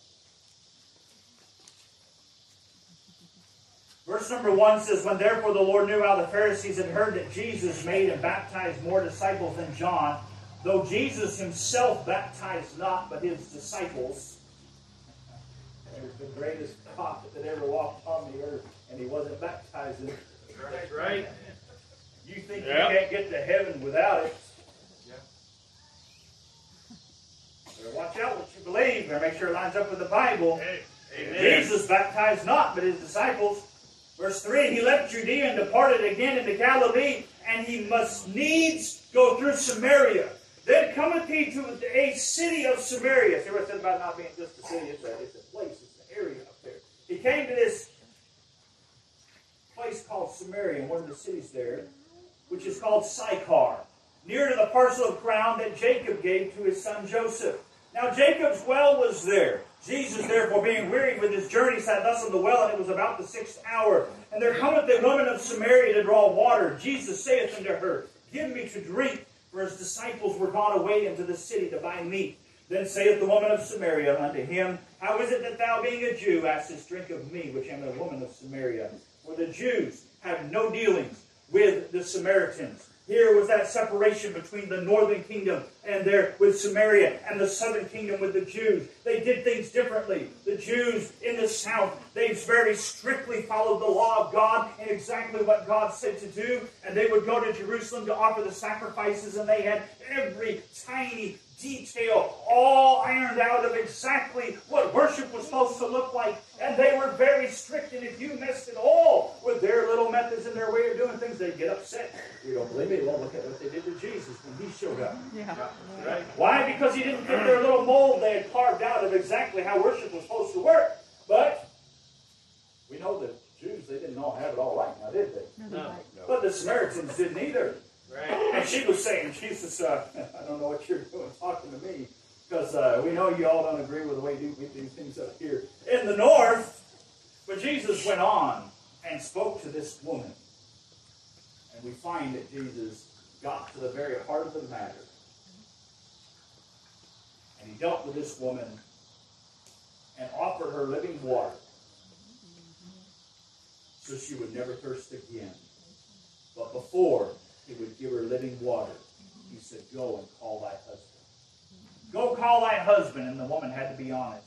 Verse number 1 says, when therefore the Lord knew how the Pharisees had heard that Jesus made and baptized more disciples than John, though Jesus himself baptized not, but his disciples. There's the greatest prophet that ever walked on the earth, and he wasn't baptizing. That's right. You think you can't get to heaven without it. Better watch out what you believe. Better make sure it lines up with the Bible. Jesus baptized not, but his disciples. Verse 3, he left Judea and departed again into Galilee, and he must needs go through Samaria. Then cometh he to a city of Samaria. See what I said about not being just a city? It's a place, it's an area up there. He came to this place called Samaria, one of the cities there, which is called Sychar, near to the parcel of ground that Jacob gave to his son Joseph. Now Jacob's well was there. Jesus, therefore, being wearied with his journey, sat thus on the well, and it was about the 6th hour. And there cometh a woman of Samaria to draw water. Jesus saith unto her, Give me to drink. For his disciples were gone away into the city to buy meat. Then saith the woman of Samaria unto him, How is it that thou, being a Jew, askest drink of me, which am a woman of Samaria? For the Jews have no dealings with the Samaritans. Here was that separation between the northern kingdom and there with Samaria, and the southern kingdom with the Jews. They did things differently. The Jews in the south, they very strictly followed the law of God and exactly what God said to do. And they would go to Jerusalem to offer the sacrifices, and they had every tiny detail all ironed out of exactly what worship was supposed to look like. And they were very strict, and if you messed it all with their little methods and their way of doing things, they'd get upset. You don't believe me? Well, look at what they did to Jesus when he showed up. Right? Why? Because he didn't fit their little mold they had carved out of exactly how worship was supposed to work. But we know that Jews, they didn't all have it all right now, did they? No. But the Samaritans didn't either. Right. And she was saying, Jesus, I don't know what you're doing talking to me, because we know you all don't agree with the way we do things up here in the north. But Jesus went on and spoke to this woman. And we find that Jesus got to the very heart of the matter. And he dealt with this woman and offered her living water so she would never thirst again. But before he would give her living water, he said, Go and call thy husband. Go call thy husband. And the woman had to be honest.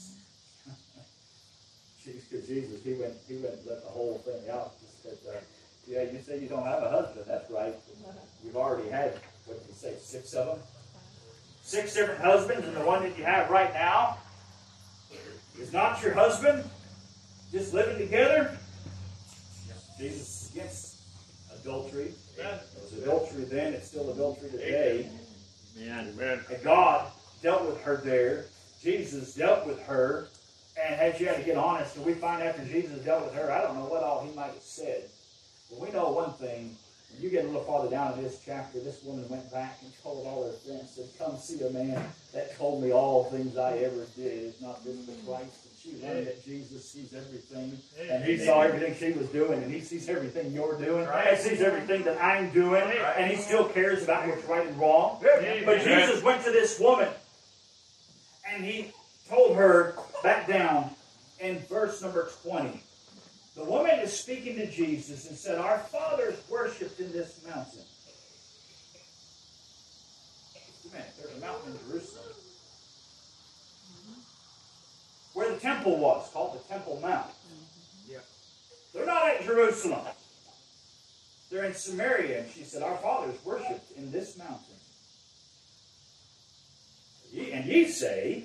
And Jesus, he went and let the whole thing out. He said, yeah, you say you don't have a husband. That's right. You've already had, what did you say, 6 of them? 6 different husbands, and the one that you have right now is not your husband, just living together. Jesus is against adultery. It was adultery then, it's still adultery today. Amen. And God dealt with her there. Jesus dealt with her, and she had to get honest. And we find after Jesus dealt with her, I don't know what all he might have said. But we know one thing. When you get a little farther down in this chapter, this woman went back and told all her friends, said, Come see a man that told me all things I ever did. It's not this but Christ. And she learned that Jesus sees everything. And he saw everything she was doing. And he sees everything you're doing. And sees everything that I'm doing. And he still cares about what's right and wrong. But Jesus went to this woman. And he told her back down in verse number 20. The woman is speaking to Jesus and said, Our fathers worshipped in this mountain. There's a mountain in Jerusalem where the temple was, called the Temple Mount. They're not at Jerusalem. They're in Samaria. And she said, Our fathers worshipped in this mountain. And ye say,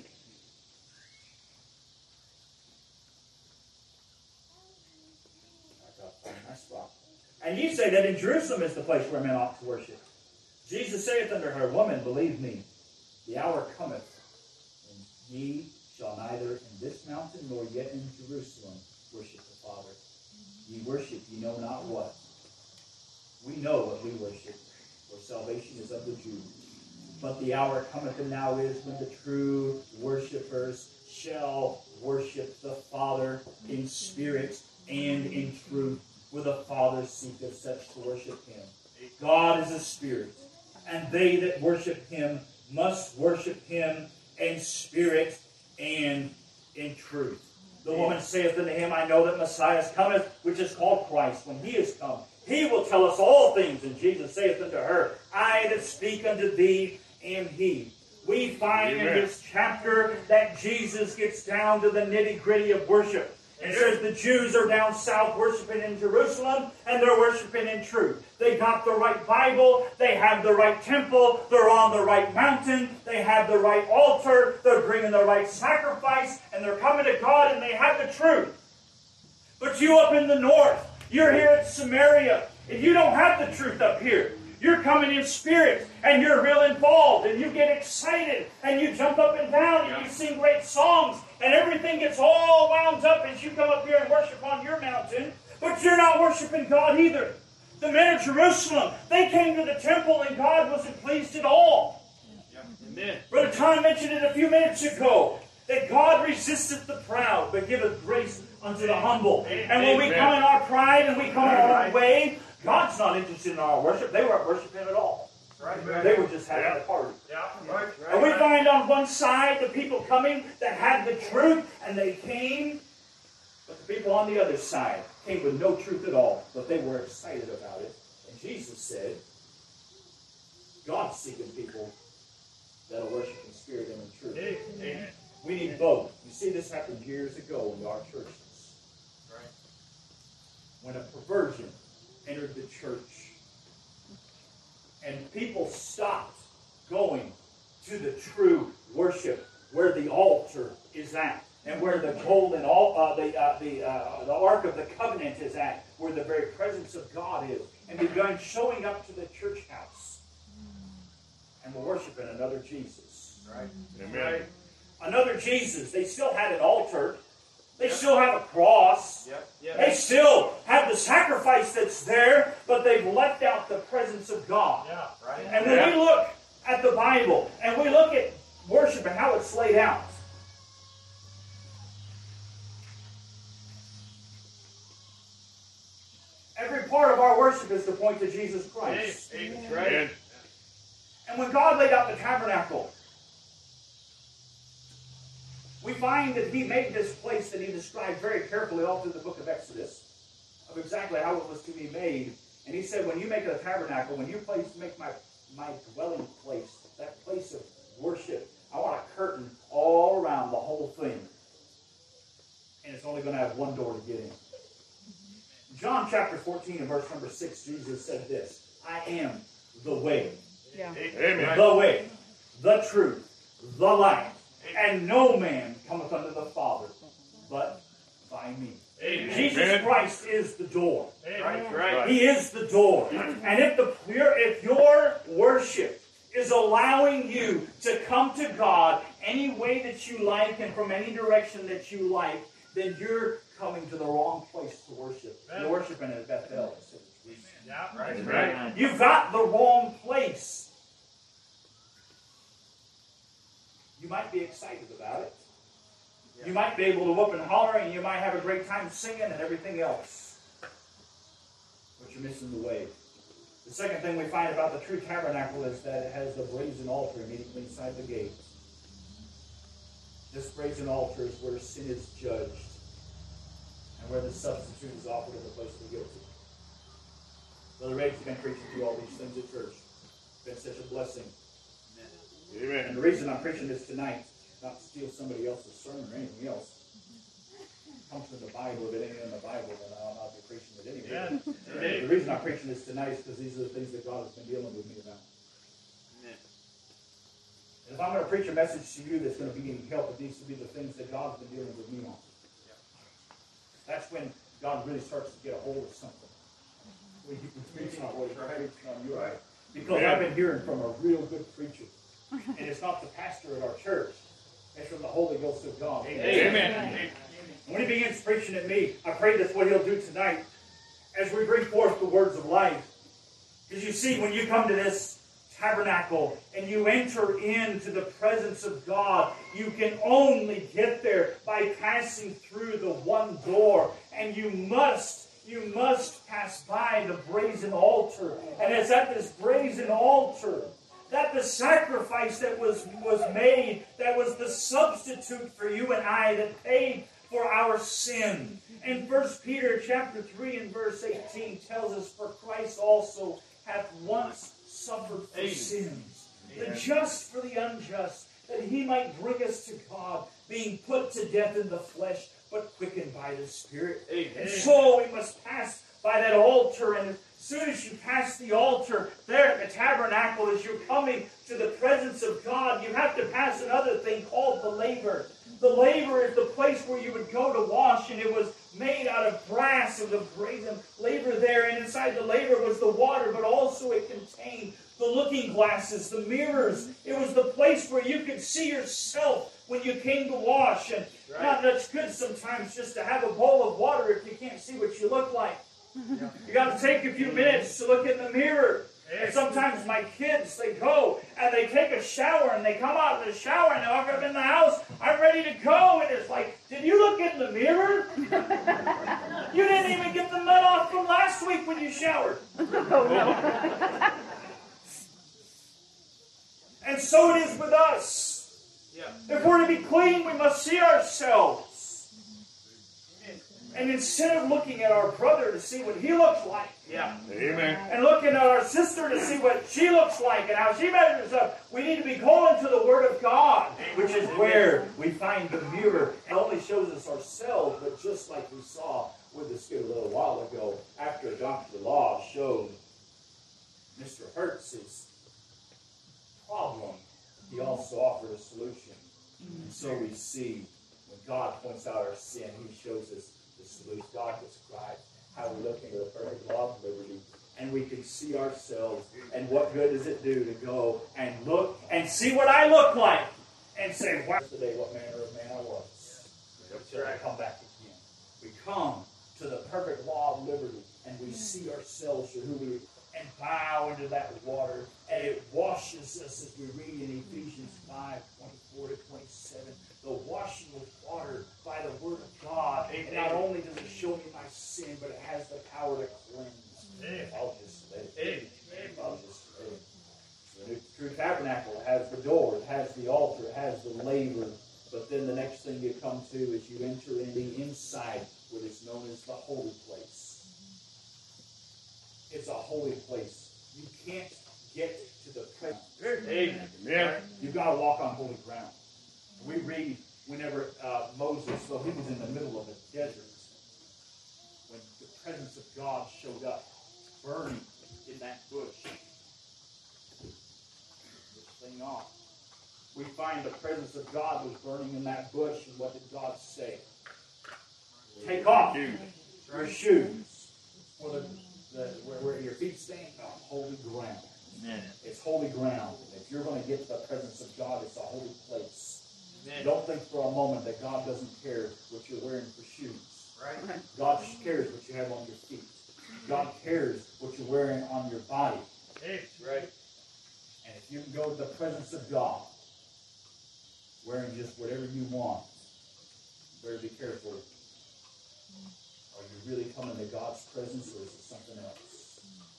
And ye say that in Jerusalem is the place where men ought to worship. Jesus saith unto her, Woman, believe me, the hour cometh, and ye shall neither in this mountain nor yet in Jerusalem worship the Father. Ye worship ye know not what. We know what we worship, for salvation is of the Jews. But the hour cometh, and now is, when the true worshipers shall worship the Father in spirit and in truth. For the Father seeketh such to worship him. God is a spirit, and they that worship him must worship him in spirit and in truth. The woman saith unto him, I know that Messiah cometh, which is called Christ. When he is come, he will tell us all things. And Jesus saith unto her, I that speak unto thee am he. We find in this chapter that Jesus gets down to the nitty-gritty of worship. It says the Jews are down south worshiping in Jerusalem, and they're worshiping in truth. They got the right Bible, they have the right temple, they're on the right mountain, they have the right altar, they're bringing the right sacrifice, and they're coming to God, and they have the truth. But you up in the north, you're here at Samaria, and you don't have the truth up here. You're coming in spirit, and you're real involved, and you get excited, and you jump up and down, and you sing great songs, and everything gets all wound up as you come up here and worship on your mountain. But you're not worshiping God either. The men of Jerusalem, they came to the temple, and God wasn't pleased at all. Amen. Brother Tom mentioned it a few minutes ago, that God resisteth the proud, but giveth grace unto the humble. And when we come in our pride, and we come in our own way, God's not interested in our worship. They weren't worshiping at all. They were just having a party. And we find on one side the people coming that had the truth, and they came. But the people on the other side came with no truth at all, but they were excited about it. And Jesus said, God's seeking people that will worship in spirit and in truth. Amen. We need both. You see, this happened years ago in our churches. When a perversion entered the church, and people stopped going to the true worship where the altar is at, and where the golden the Ark of the Covenant is at, where the very presence of God is, and begun showing up to the church house, and were worshiping another Jesus. Right. Amen. Another Jesus. They still had an altar. They still have a cross. They still have the sacrifice that's there, but they've left out the presence of God. And when we look at the Bible, and we look at worship and how it's laid out, every part of our worship is to point to Jesus Christ. Amen. And when God laid out the tabernacle, we find that He made this place that He described very carefully all through the book of Exodus, of exactly how it was to be made. And He said, when you make a tabernacle, when you make my dwelling place, that place of worship, I want a curtain all around the whole thing. And it's only going to have one door to get in. John chapter 14 and verse number 6, Jesus said this, I am the way, Amen. the way, the truth, the life. And no man cometh unto the Father but by me. Amen. Jesus Christ is the door. Right. He is the door. And if your worship is allowing you to come to God any way that you like and from any direction that you like, then you're coming to the wrong place to worship. You're worshiping at Bethel instead of Jerusalem. Right. You've got the wrong place. You might be excited about it. You might be able to whoop and holler, and you might have a great time singing and everything else. But you're missing the way. The second thing we find about the true tabernacle is that it has the brazen altar immediately inside the gates. This brazen altar is where sin is judged and where the substitute is offered in the place of the guilty. Brother Rake's been preaching through all these things at church. It's been such a blessing. Amen. And the reason I'm preaching this tonight, not to steal somebody else's sermon or anything else, it comes from the Bible. If it ain't in the Bible, then I'll not be preaching it anyway. The reason I'm preaching this tonight is because these are the things that God has been dealing with me about. Amen. And if I'm going to preach a message to you that's going to be any help, it needs to be the things that God's been dealing with me on. That's when God really starts to get a hold of something. When He's preaching on what He's preaching on you. Because I've been hearing from a real good preacher. And it's not the pastor at our church. It's from the Holy Ghost of God. Amen. And when He begins preaching at me, I pray that's what He'll do tonight as we bring forth the words of life. Because you see, when you come to this tabernacle and you enter into the presence of God, you can only get there by passing through the one door. And you must pass by the brazen altar. And it's at this brazen altar that the sacrifice that was made, that was the substitute for you and I, that paid for our sin. And 1 Peter chapter 3 and verse 18 tells us, for Christ also hath once suffered for sins, the just for the unjust, that He might bring us to God, being put to death in the flesh, but quickened by the Spirit. And so we must pass by that altar, and as soon as you pass the altar there at the tabernacle, as you're coming to the presence of God, you have to pass another thing called the laver. The laver is the place where you would go to wash, and it was made out of brass. It was a brazen laver there, and inside the laver was the water, but also it contained the looking glasses, the mirrors. It was the place where you could see yourself when you came to wash. And not that's good sometimes just to have a bowl of water if you can't see what you look like. You got to take a few minutes to look in the mirror. And sometimes my kids, they go and they take a shower and they come out of the shower and they walk up in the house. I'm ready to go. And it's like, did you look in the mirror? You didn't even get the mud off from last week when you showered. And so it is with us. If we're to be clean, we must see ourselves. And instead of looking at our brother to see what he looks like, and looking at our sister to see what she looks like and how she measures up, we need to be going to the Word of God, which is where we find the mirror. It only shows us ourselves, but just like we saw with the skit a little while ago, after Dr. Law showed Mr. Hertz's problem, he also offered a solution. And so we see when God points out our sin, He shows us the solution. God describes how we look into the perfect law of liberty, and we can see ourselves. And what good does it do to go and look and see what I look like and say, "Wow, today what manner of man I was? Should I come back again?" We come to the perfect law of liberty, and we see ourselves for who we are, and bow into that water, and it washes us, as we read in Ephesians 5:24-27. The washing with water by the Word of God. And not only does it show me my sin, but it has the power to cleanse. I'll just say it. The new true tabernacle has the door, it has the altar, it has the laver. But then the next thing you come to is you enter in the inside, what is known as the holy place. It's a holy place. You can't get to the presence. Amen. You've got to walk on holy ground. We read whenever Moses, so he was in the middle of a desert, when the presence of God showed up, burning in that bush. This thing off. We find the presence of God was burning in that bush, and what did God say? Take off your shoes. Where your feet stand on holy ground. It's holy ground. If you're going to get to the presence of God, it's a holy place. Don't think for a moment that God doesn't care what you're wearing for shoes. Right. God cares what you have on your feet. God cares what you're wearing on your body. Right. And if you can go to the presence of God wearing just whatever you want, you better be careful. Are you really coming to God's presence, or is it something else?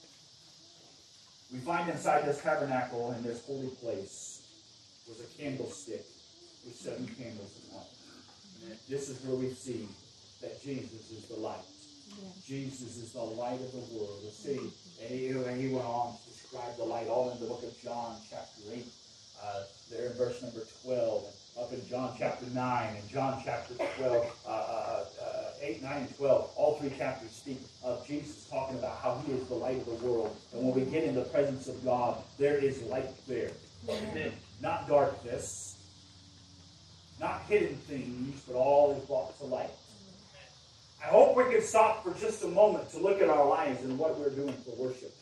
We find inside this tabernacle, in this holy place, was a candlestick with 7 candles in it. This is where we see that Jesus is the light. Jesus is the light of the world. The city, and he went on to describe the light all in the book of John, chapter 8, there in verse number 12, and up in John chapter 9, and John chapter 12, 8, 9, and 12. All 3 chapters speak of Jesus talking about how he is the light of the world. And when we get in the presence of God, there is light there. Not darkness. Not hidden things, but all is brought to light. I hope we can stop for just a moment to look at our lives and what we're doing for worship.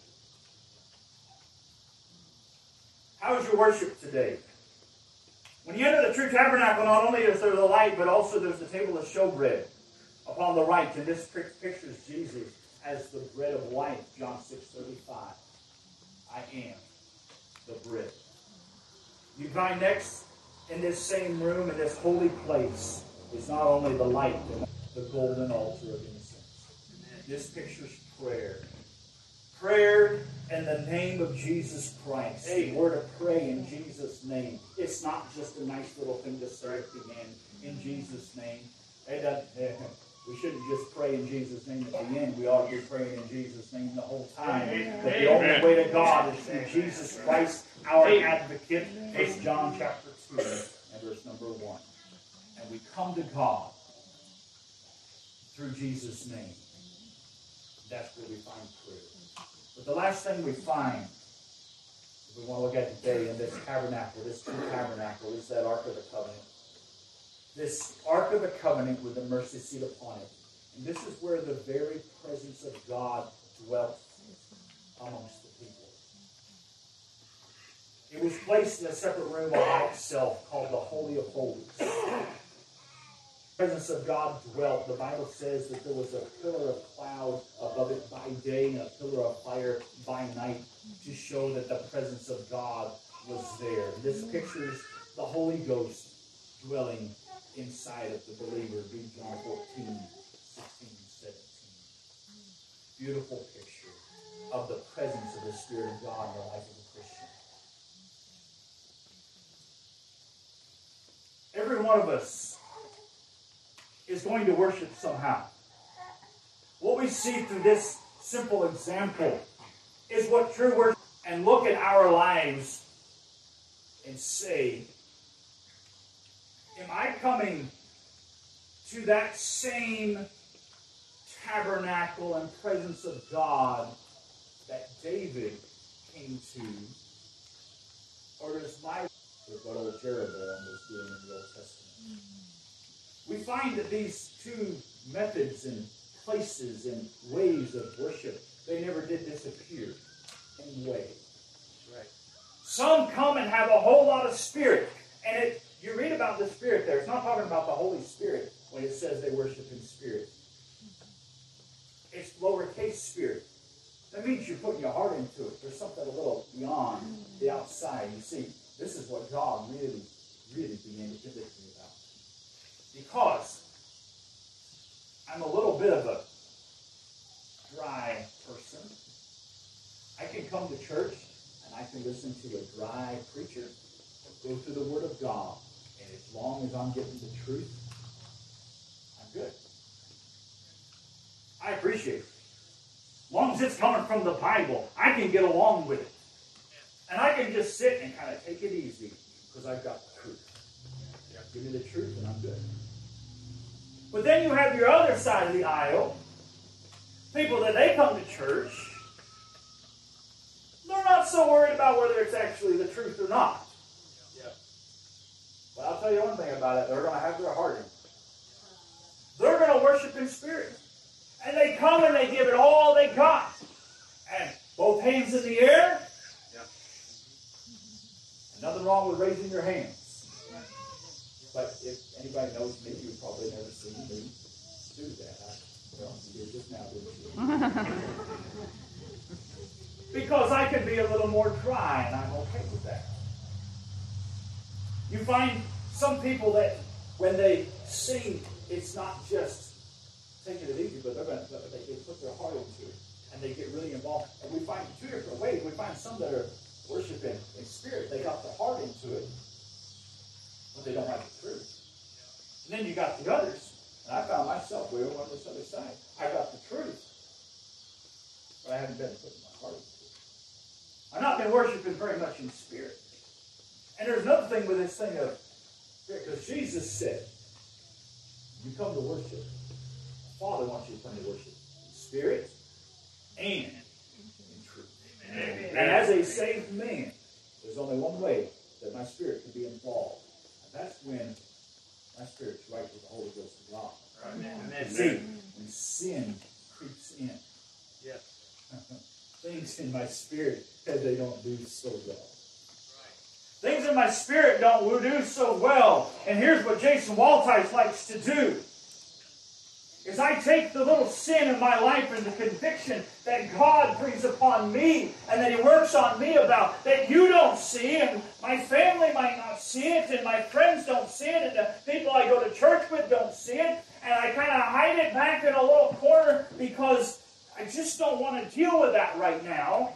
How is your worship today? When you enter the true tabernacle, not only is there the light, but also there's the table of showbread upon the right. And this pictures Jesus as the bread of life, John 6:35. I am the bread. You find next in this same room, in this holy place, is not only the light, but the golden altar of incense. This pictures prayer. Prayer in the name of Jesus Christ. Hey, we're to pray in Jesus' name. It's not just a nice little thing to start at the end. In Jesus' name. We shouldn't just pray in Jesus' name at the end. We ought to be praying in Jesus' name the whole time. But the only way to God is through Jesus Christ, our advocate. 1 John chapter 2 and verse number 1. And we come to God through Jesus' name. That's where we find prayer. But the last thing we find, we want to look at today in this tabernacle, this true tabernacle, is that Ark of the Covenant. This Ark of the Covenant with the mercy seat upon it. And this is where the very presence of God dwelt amongst the people. It was placed in a separate room all by itself called the Holy of Holies. The presence of God dwelt. The Bible says that there was a pillar of cloud above it by day and a pillar of fire by night to show that the presence of God was there. This pictures the Holy Ghost dwelling inside of the believer. Read John 14, 16, 17. Beautiful picture of the presence of the Spirit of God in the life of a Christian. Every one of us is going to worship somehow. What we see through this simple example is what true worship is. And look at our lives and say, am I coming to that same tabernacle and presence of God that David came to? Or is my what old Jeroboam was doing in the Old Testament? We find that these two methods and places and ways of worship, they never did disappear in ways. Right. Some come and have a whole lot of spirit. And you read about the Spirit there. It's not talking about the Holy Spirit when it says they worship in spirit. It's lowercase spirit. That means you're putting your heart into it. There's something a little beyond the outside. You see, this is what God really, really began to convict me about. Because I'm a little bit of a dry person. I can come to church and I can listen to a dry preacher, go through the Word of God, and as long as I'm getting the truth, I'm good. I appreciate it. As long as it's coming from the Bible, I can get along with it. And I can just sit and kind of take it easy because I've got the truth. Give me the truth and I'm good. But then you have your other side of the aisle. People that they come to church, they're not so worried about whether it's actually the truth or not. Yeah. But I'll tell you one thing about it. They're going to have their heart in it. They're going to worship in spirit. And they come and they give it all they got. And both hands in the air. Yeah. Nothing wrong with raising your hands. But if anybody knows me, you've probably never seen me do that. Well, you did just now, didn't you? Because I can be a little more dry, and I'm okay with that. You find some people that when they sing, it's not just taking it easy, but they put their heart into it, and they get really involved. And we find two different ways. We find some that are worshiping in spirit. They got their heart into it, but they don't like the truth. And then you got the others, and I found myself way over on this other side. I got the truth, but I haven't been putting my heart into it. I've not been worshiping very much in spirit. And there's another thing with this thing of spirit, because Jesus said, you come to worship. The Father wants you to come to worship in spirit and in truth. Amen. And as a saved man, there's only one way that my spirit can be involved. And that's when my spirit's right with the Holy Ghost of God. Amen. See, when sin creeps in, things in my spirit that they don't do so well. Things in my spirit don't do so well. And here's what Jason Waltice likes to do. Is I take the little sin in my life and the conviction that God brings upon me and that He works on me about, that you don't see, and my family might not see it, and my friends don't see it, and the people I go to church with don't see it, and I kind of hide it back in a little corner because I just don't want to deal with that right now.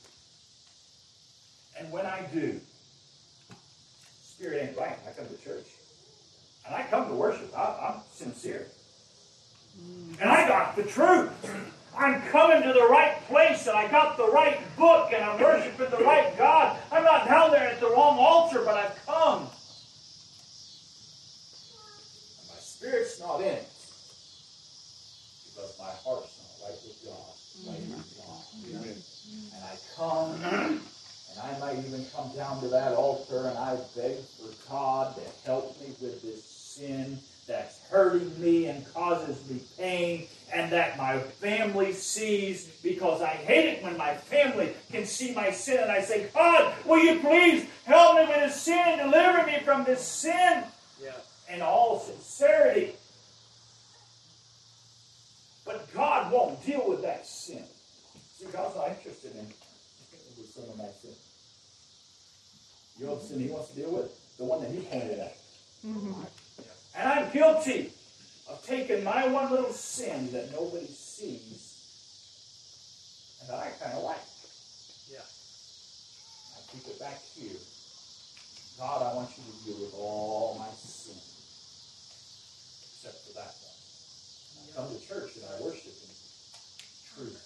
And when I do, spirit ain't right. I come to church. And I come to worship. I'm sincere. And I got the truth. I'm coming to the right place, and I got the right book, and I'm worshiping the right God. I'm not down there at the wrong altar, but I've come. And my spirit's not in it. to that altar and I begged for God to help me with this sin that's hurting me and causes me pain, and that my family sees, because I hate it when my family can see my sin, and I say, God, will you please help me with this sin, deliver me from this sin? Yeah. In all sincerity. But God won't deal with that sin. See, God's not interested in some of that sin. You know the sin He wants to deal with? The one that He pointed at. Mm-hmm. And I'm guilty of taking my one little sin that nobody sees and that I kind of like. Yeah. I keep it back here. God, I want you to deal with all my sin, except for that one. I come to church and I worship in truth.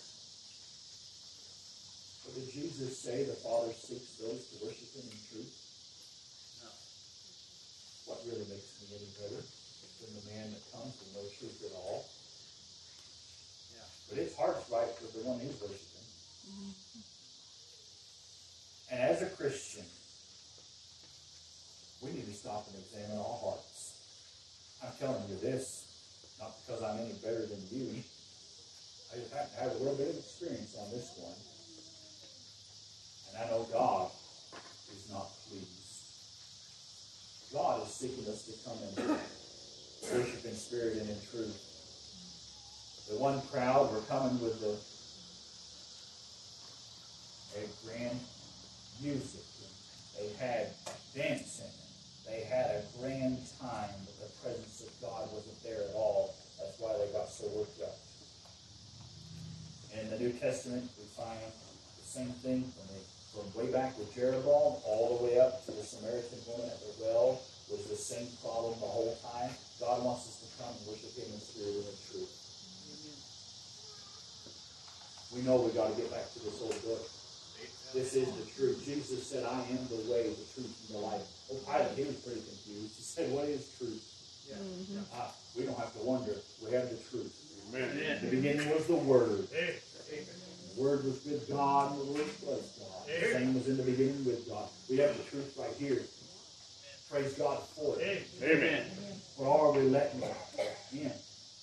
But did Jesus say the Father seeks those to worship Him in truth? No. What really makes me any better than the man that comes with no truth at all? Yeah. But his heart's right for the one he's worshiping. Mm-hmm. And as a Christian, we need to stop and examine our hearts. I'm telling you this, not because I'm any better than you. I just happen to have a little bit of experience on this one. And I know God is not pleased. God is seeking us to come and worship in spirit and in truth. The one crowd were coming with a grand music. They had dancing. They had a grand time, but the presence of God wasn't there at all. That's why they got so worked up. And in the New Testament, we find the same thing from way back with Jeroboam all the way up to the Samaritan woman at the well. Was the same problem the whole time. God wants us to come and worship Him in spirit and in truth. We know we got to get back to this old book. This is the truth. Jesus said, I am the way, the truth, and the life. Oh, Pilate, he was pretty confused. He said, what is truth? Yeah. Mm-hmm. We don't have to wonder. We have the truth. Amen. In the beginning was the Word. Amen. The Word was with God, and the Word was God. The same was in the beginning with God. We have the truth right here. Praise God for it. Amen. But are we letting it in?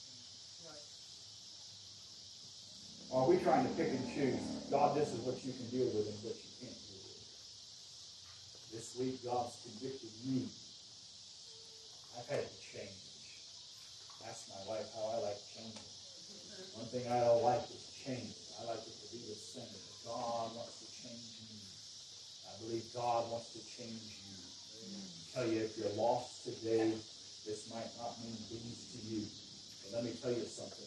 Are we trying to pick and choose? God, this is what you can deal with and what you can't deal with. This week, God's convicted me. I've had to change. Ask my wife how I like changing. One thing I don't like is change. I like it to be the same. But God wants to change me. I believe God wants to change you. I tell you, if you're lost today, this might not mean things to you. But let me tell you something.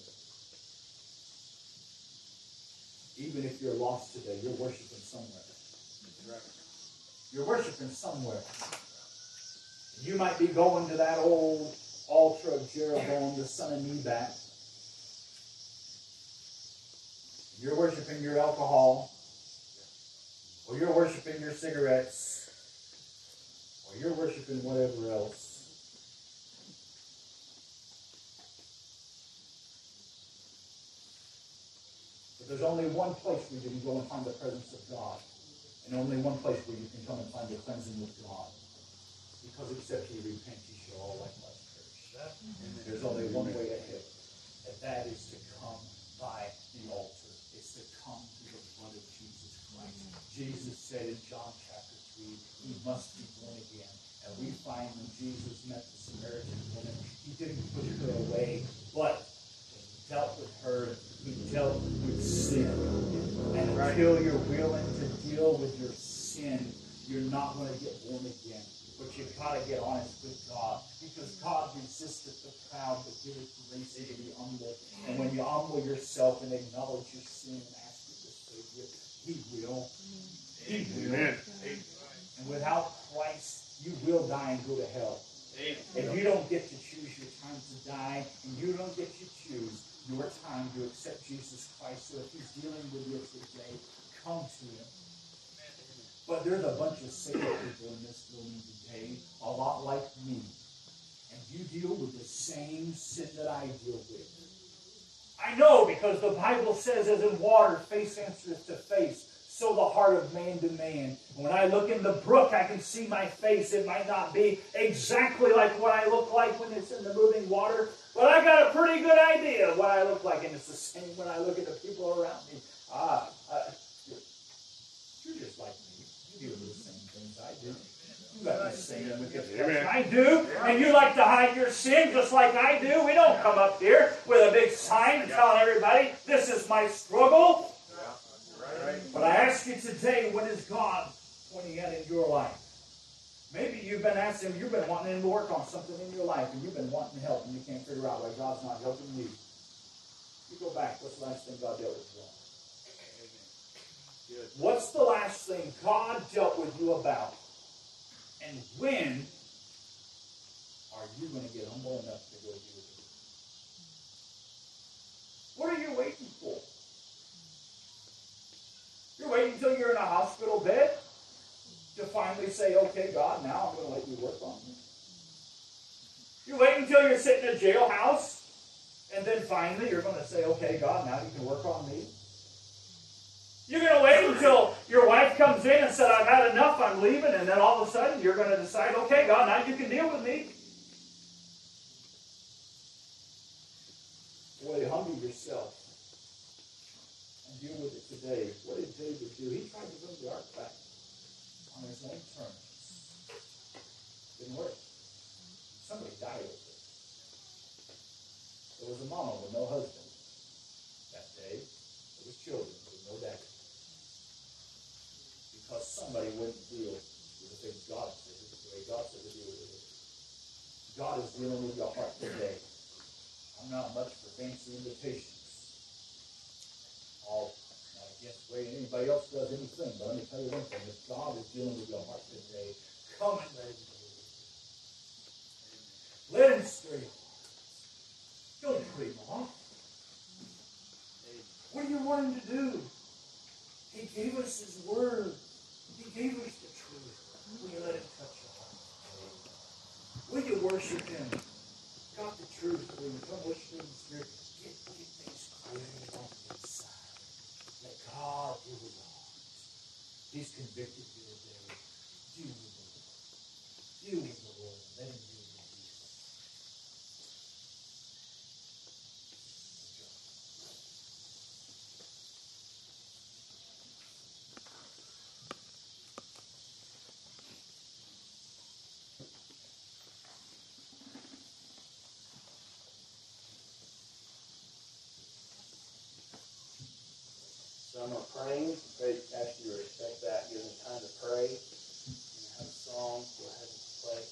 Even if you're lost today, you're worshiping somewhere. You're worshiping somewhere. You might be going to that old altar of Jeroboam, the son of Nebat. You're worshiping your alcohol, or you're worshiping your cigarettes, or you're worshiping whatever else. But there's only one place where you can go and find the presence of God, and only one place where you can come and find the cleansing with God. Because except ye repent, ye shall all likewise perish. There's only one way ahead, and that is to come by the altar. It's to come through the blood of Jesus Christ. Jesus said in John chapter 3, he must be born again. And we find when Jesus met the Samaritan woman, he didn't push her away, but he dealt with her. He dealt with sin. And until you're willing to deal with your sin, you're not going to get born again. But you've got to get honest with God. Because God resisteth the proud, but giveth grace to the humble. And when you humble yourself and acknowledge your sin and ask for the Savior, He will. He will. Amen. And without Christ, you will die and go to hell. If you don't get to choose your time to die, and you don't get to choose your time to accept Jesus Christ, so if He's dealing with you today, come to Him. But there's a bunch of saved people in this building today, a lot like me. And you deal with the same sin that I deal with. I know, because the Bible says, as in water, face answereth to face, so the heart of man to man. When I look in the brook, I can see my face. It might not be exactly like what I look like when it's in the moving water, but I got a pretty good idea of what I look like, and it's the same when I look at the people around me. You're just like me. You do the same things I do. You got the same wicked passion I do, and you like to hide your sin just like I do. We don't come up here with a big sign and telling everybody, this is my struggle. But I ask you today, when is God pointing out in your life? Maybe you've been asking, you've been wanting Him to work on something in your life, and you've been wanting help, and you can't figure out why God's not helping you. You go back. What's the last thing God dealt with you on? What's the last thing God dealt with you about? And when are you going to get humble enough to go do it? What are you waiting for? You're waiting until you're in a hospital bed to finally say, okay, God, now I'm going to let you work on me. You're waiting until you're sitting in a jailhouse, and then finally you're going to say, okay, God, now you can work on me. You're going to wait until your wife comes in and said, I've had enough, I'm leaving, and then all of a sudden you're going to decide, okay, God, now you can deal with me. Boy, humble yourself and deal with it today. What did David do? He tried to bring the ark back on his own terms. Didn't work. Somebody died with it. There was a mama with no husband that day. There was children with no daddy. Because somebody wouldn't deal with the things God said, the way God said to deal with it. God is dealing with your heart today. I'm not much for fancy invitations. Not against the way anybody else does anything, but let me tell you one thing. If God is dealing with your heart today, come and let Him deal with it. Let Him straighten. Don't put Him off. What do you want Him to do? He gave us His Word. He gave us the truth. Will you let Him touch your heart? Will you worship Him? Got the truth. Will you come worship Him in the Spirit? Get things clear on the inside. Let God do the Lord. He's convicted you today. Deal with the Lord. Deal with the Lord. Let Him deal with you. Some are praying. Pray, ask you to respect that. Give them time to pray. And have a song. Go ahead and play.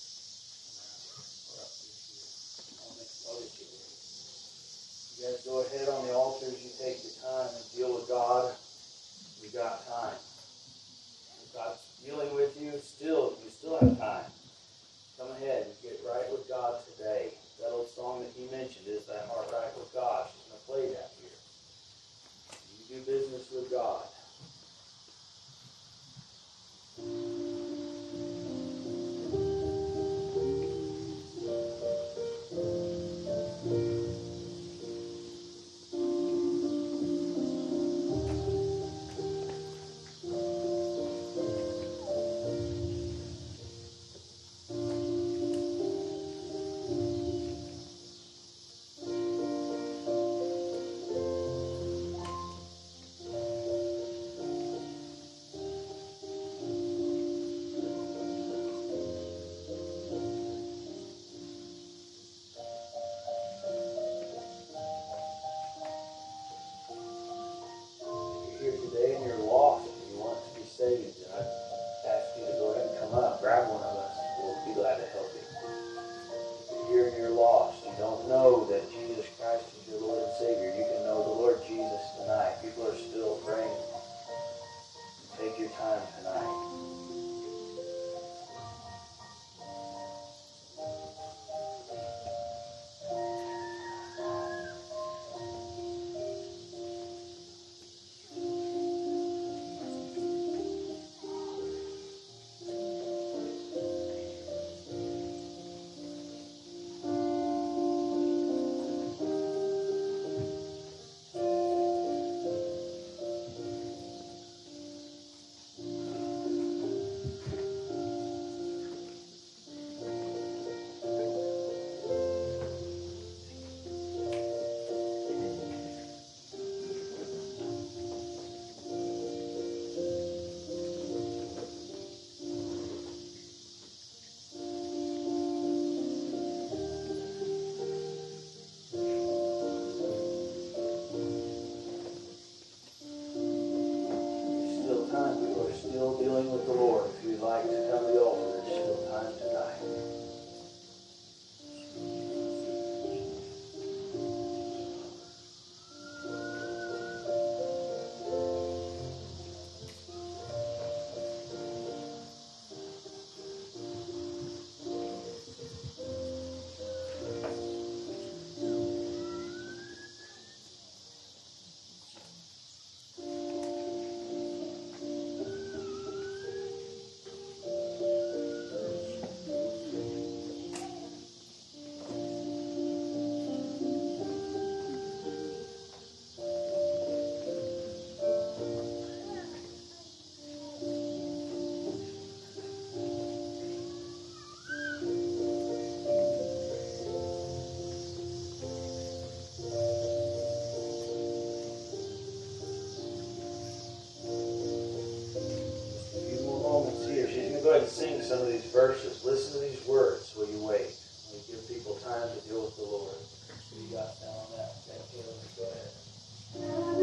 You guys go ahead on the altars. You take your time and deal with God. We got time. If God's dealing with you, you still have time. Come ahead and get right with God today. That old song that he mentioned, Is Thy Heart Right with God? She's going to play that here. Do business with God. verses. Listen to these words while you wait. We give people time to deal with the Lord. So you got down on that. Thank you. Go ahead.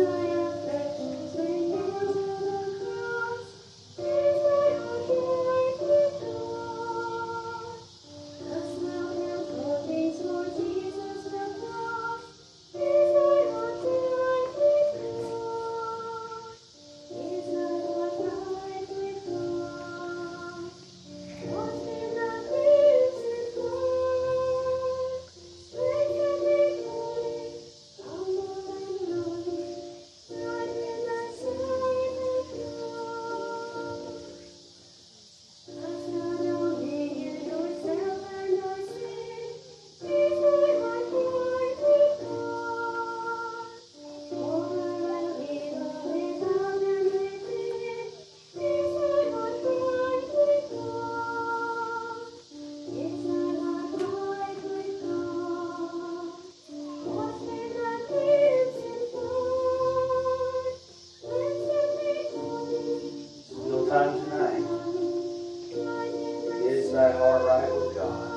Time tonight. Is thy heart right with God?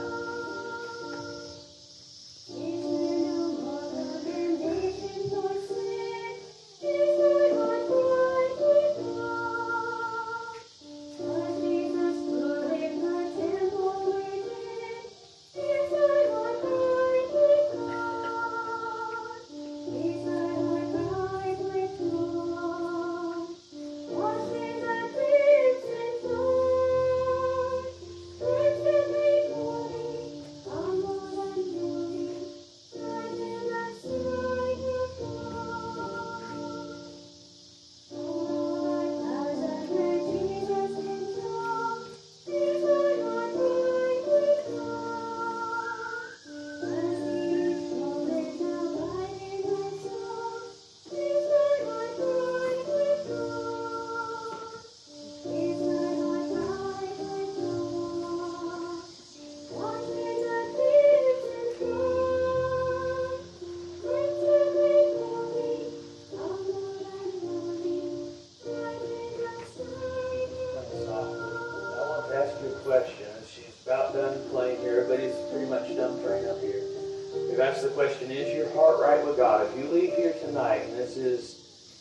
Question. She's about done playing here. Everybody's pretty much done praying up here. We've asked the question, is your heart right with God? If you leave here tonight, and this is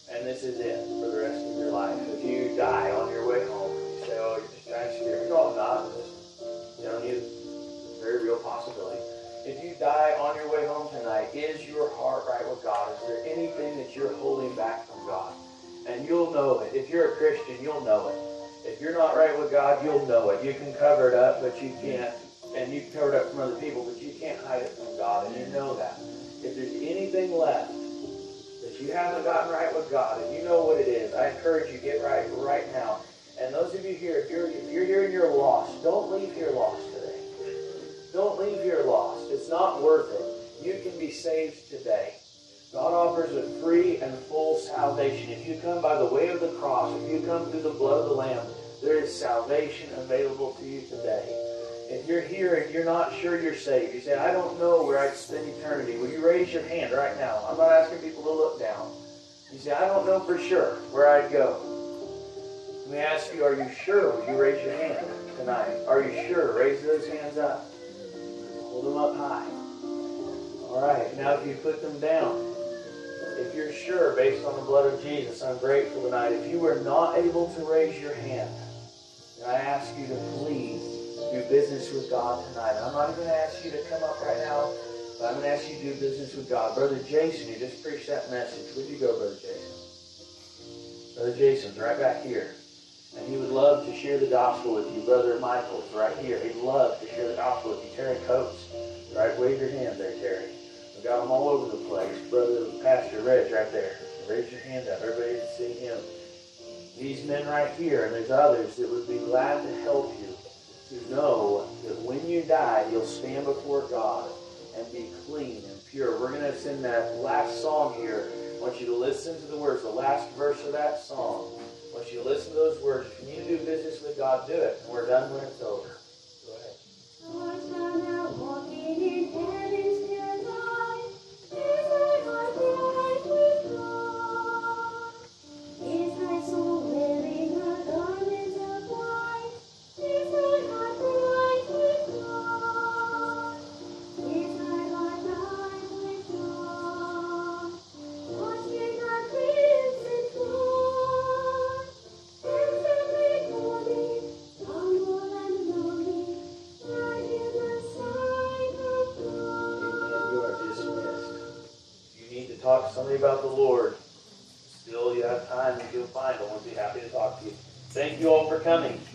it for the rest of your life, if you die on your way home, you say, oh, you're just trying to scare me. No, I'm not. I'm just telling you a very real possibility. If you die on your way home tonight, is your heart right with God? Is there anything that you're holding back from God? And you'll know it. If you're a Christian, you'll know it. If you're not right with God, you'll know it. You can cover it up, but you can't. And you can cover it up from other people, but you can't hide it from God. And you know that. If there's anything left that you haven't gotten right with God, and you know what it is, I encourage you, get right now. And those of you here, if you're here and you're lost, don't leave here lost today. Don't leave here lost. It's not worth it. You can be saved today. God offers a free and full salvation. If you come by the way of the cross, if you come through the blood of the Lamb, there is salvation available to you today. If you're here and you're not sure you're saved, you say, I don't know where I'd spend eternity. Will you raise your hand right now? I'm not asking people to look down. You say, I don't know for sure where I'd go. Let me ask you, are you sure? Will you raise your hand tonight? Are you sure? Raise those hands up. Hold them up high. All right, now if you put them down, if you're sure, based on the blood of Jesus, I'm grateful tonight. If you were not able to raise your hand, then I ask you to please do business with God tonight. I'm not even going to ask you to come up right now, but I'm going to ask you to do business with God. Brother Jason, you just preached that message. Where'd you go, Brother Jason? Brother Jason's right back here. And he would love to share the gospel with you. Brother Michael's right here. He'd love to share the gospel with you. Terry Coates, right? Wave your hand there, Terry. We've got them all over the place. Brother Pastor Reg right there. Raise your hand up. Everybody can see him. These men right here, and there's others that would be glad to help you to know that when you die, you'll stand before God and be clean and pure. We're going to sing that last song here. I want you to listen to the words, the last verse of that song. I want you to listen to those words. If you need to do business with God, do it. And we're done when it's over. Go ahead. Walking in heaven's paradise, is thy heart bright with God? Is thy soul wearing the garments of white? Is thy heart bright talk to somebody about the Lord, still you have time and you'll find them. We'll be happy to talk to you. Thank you all for coming.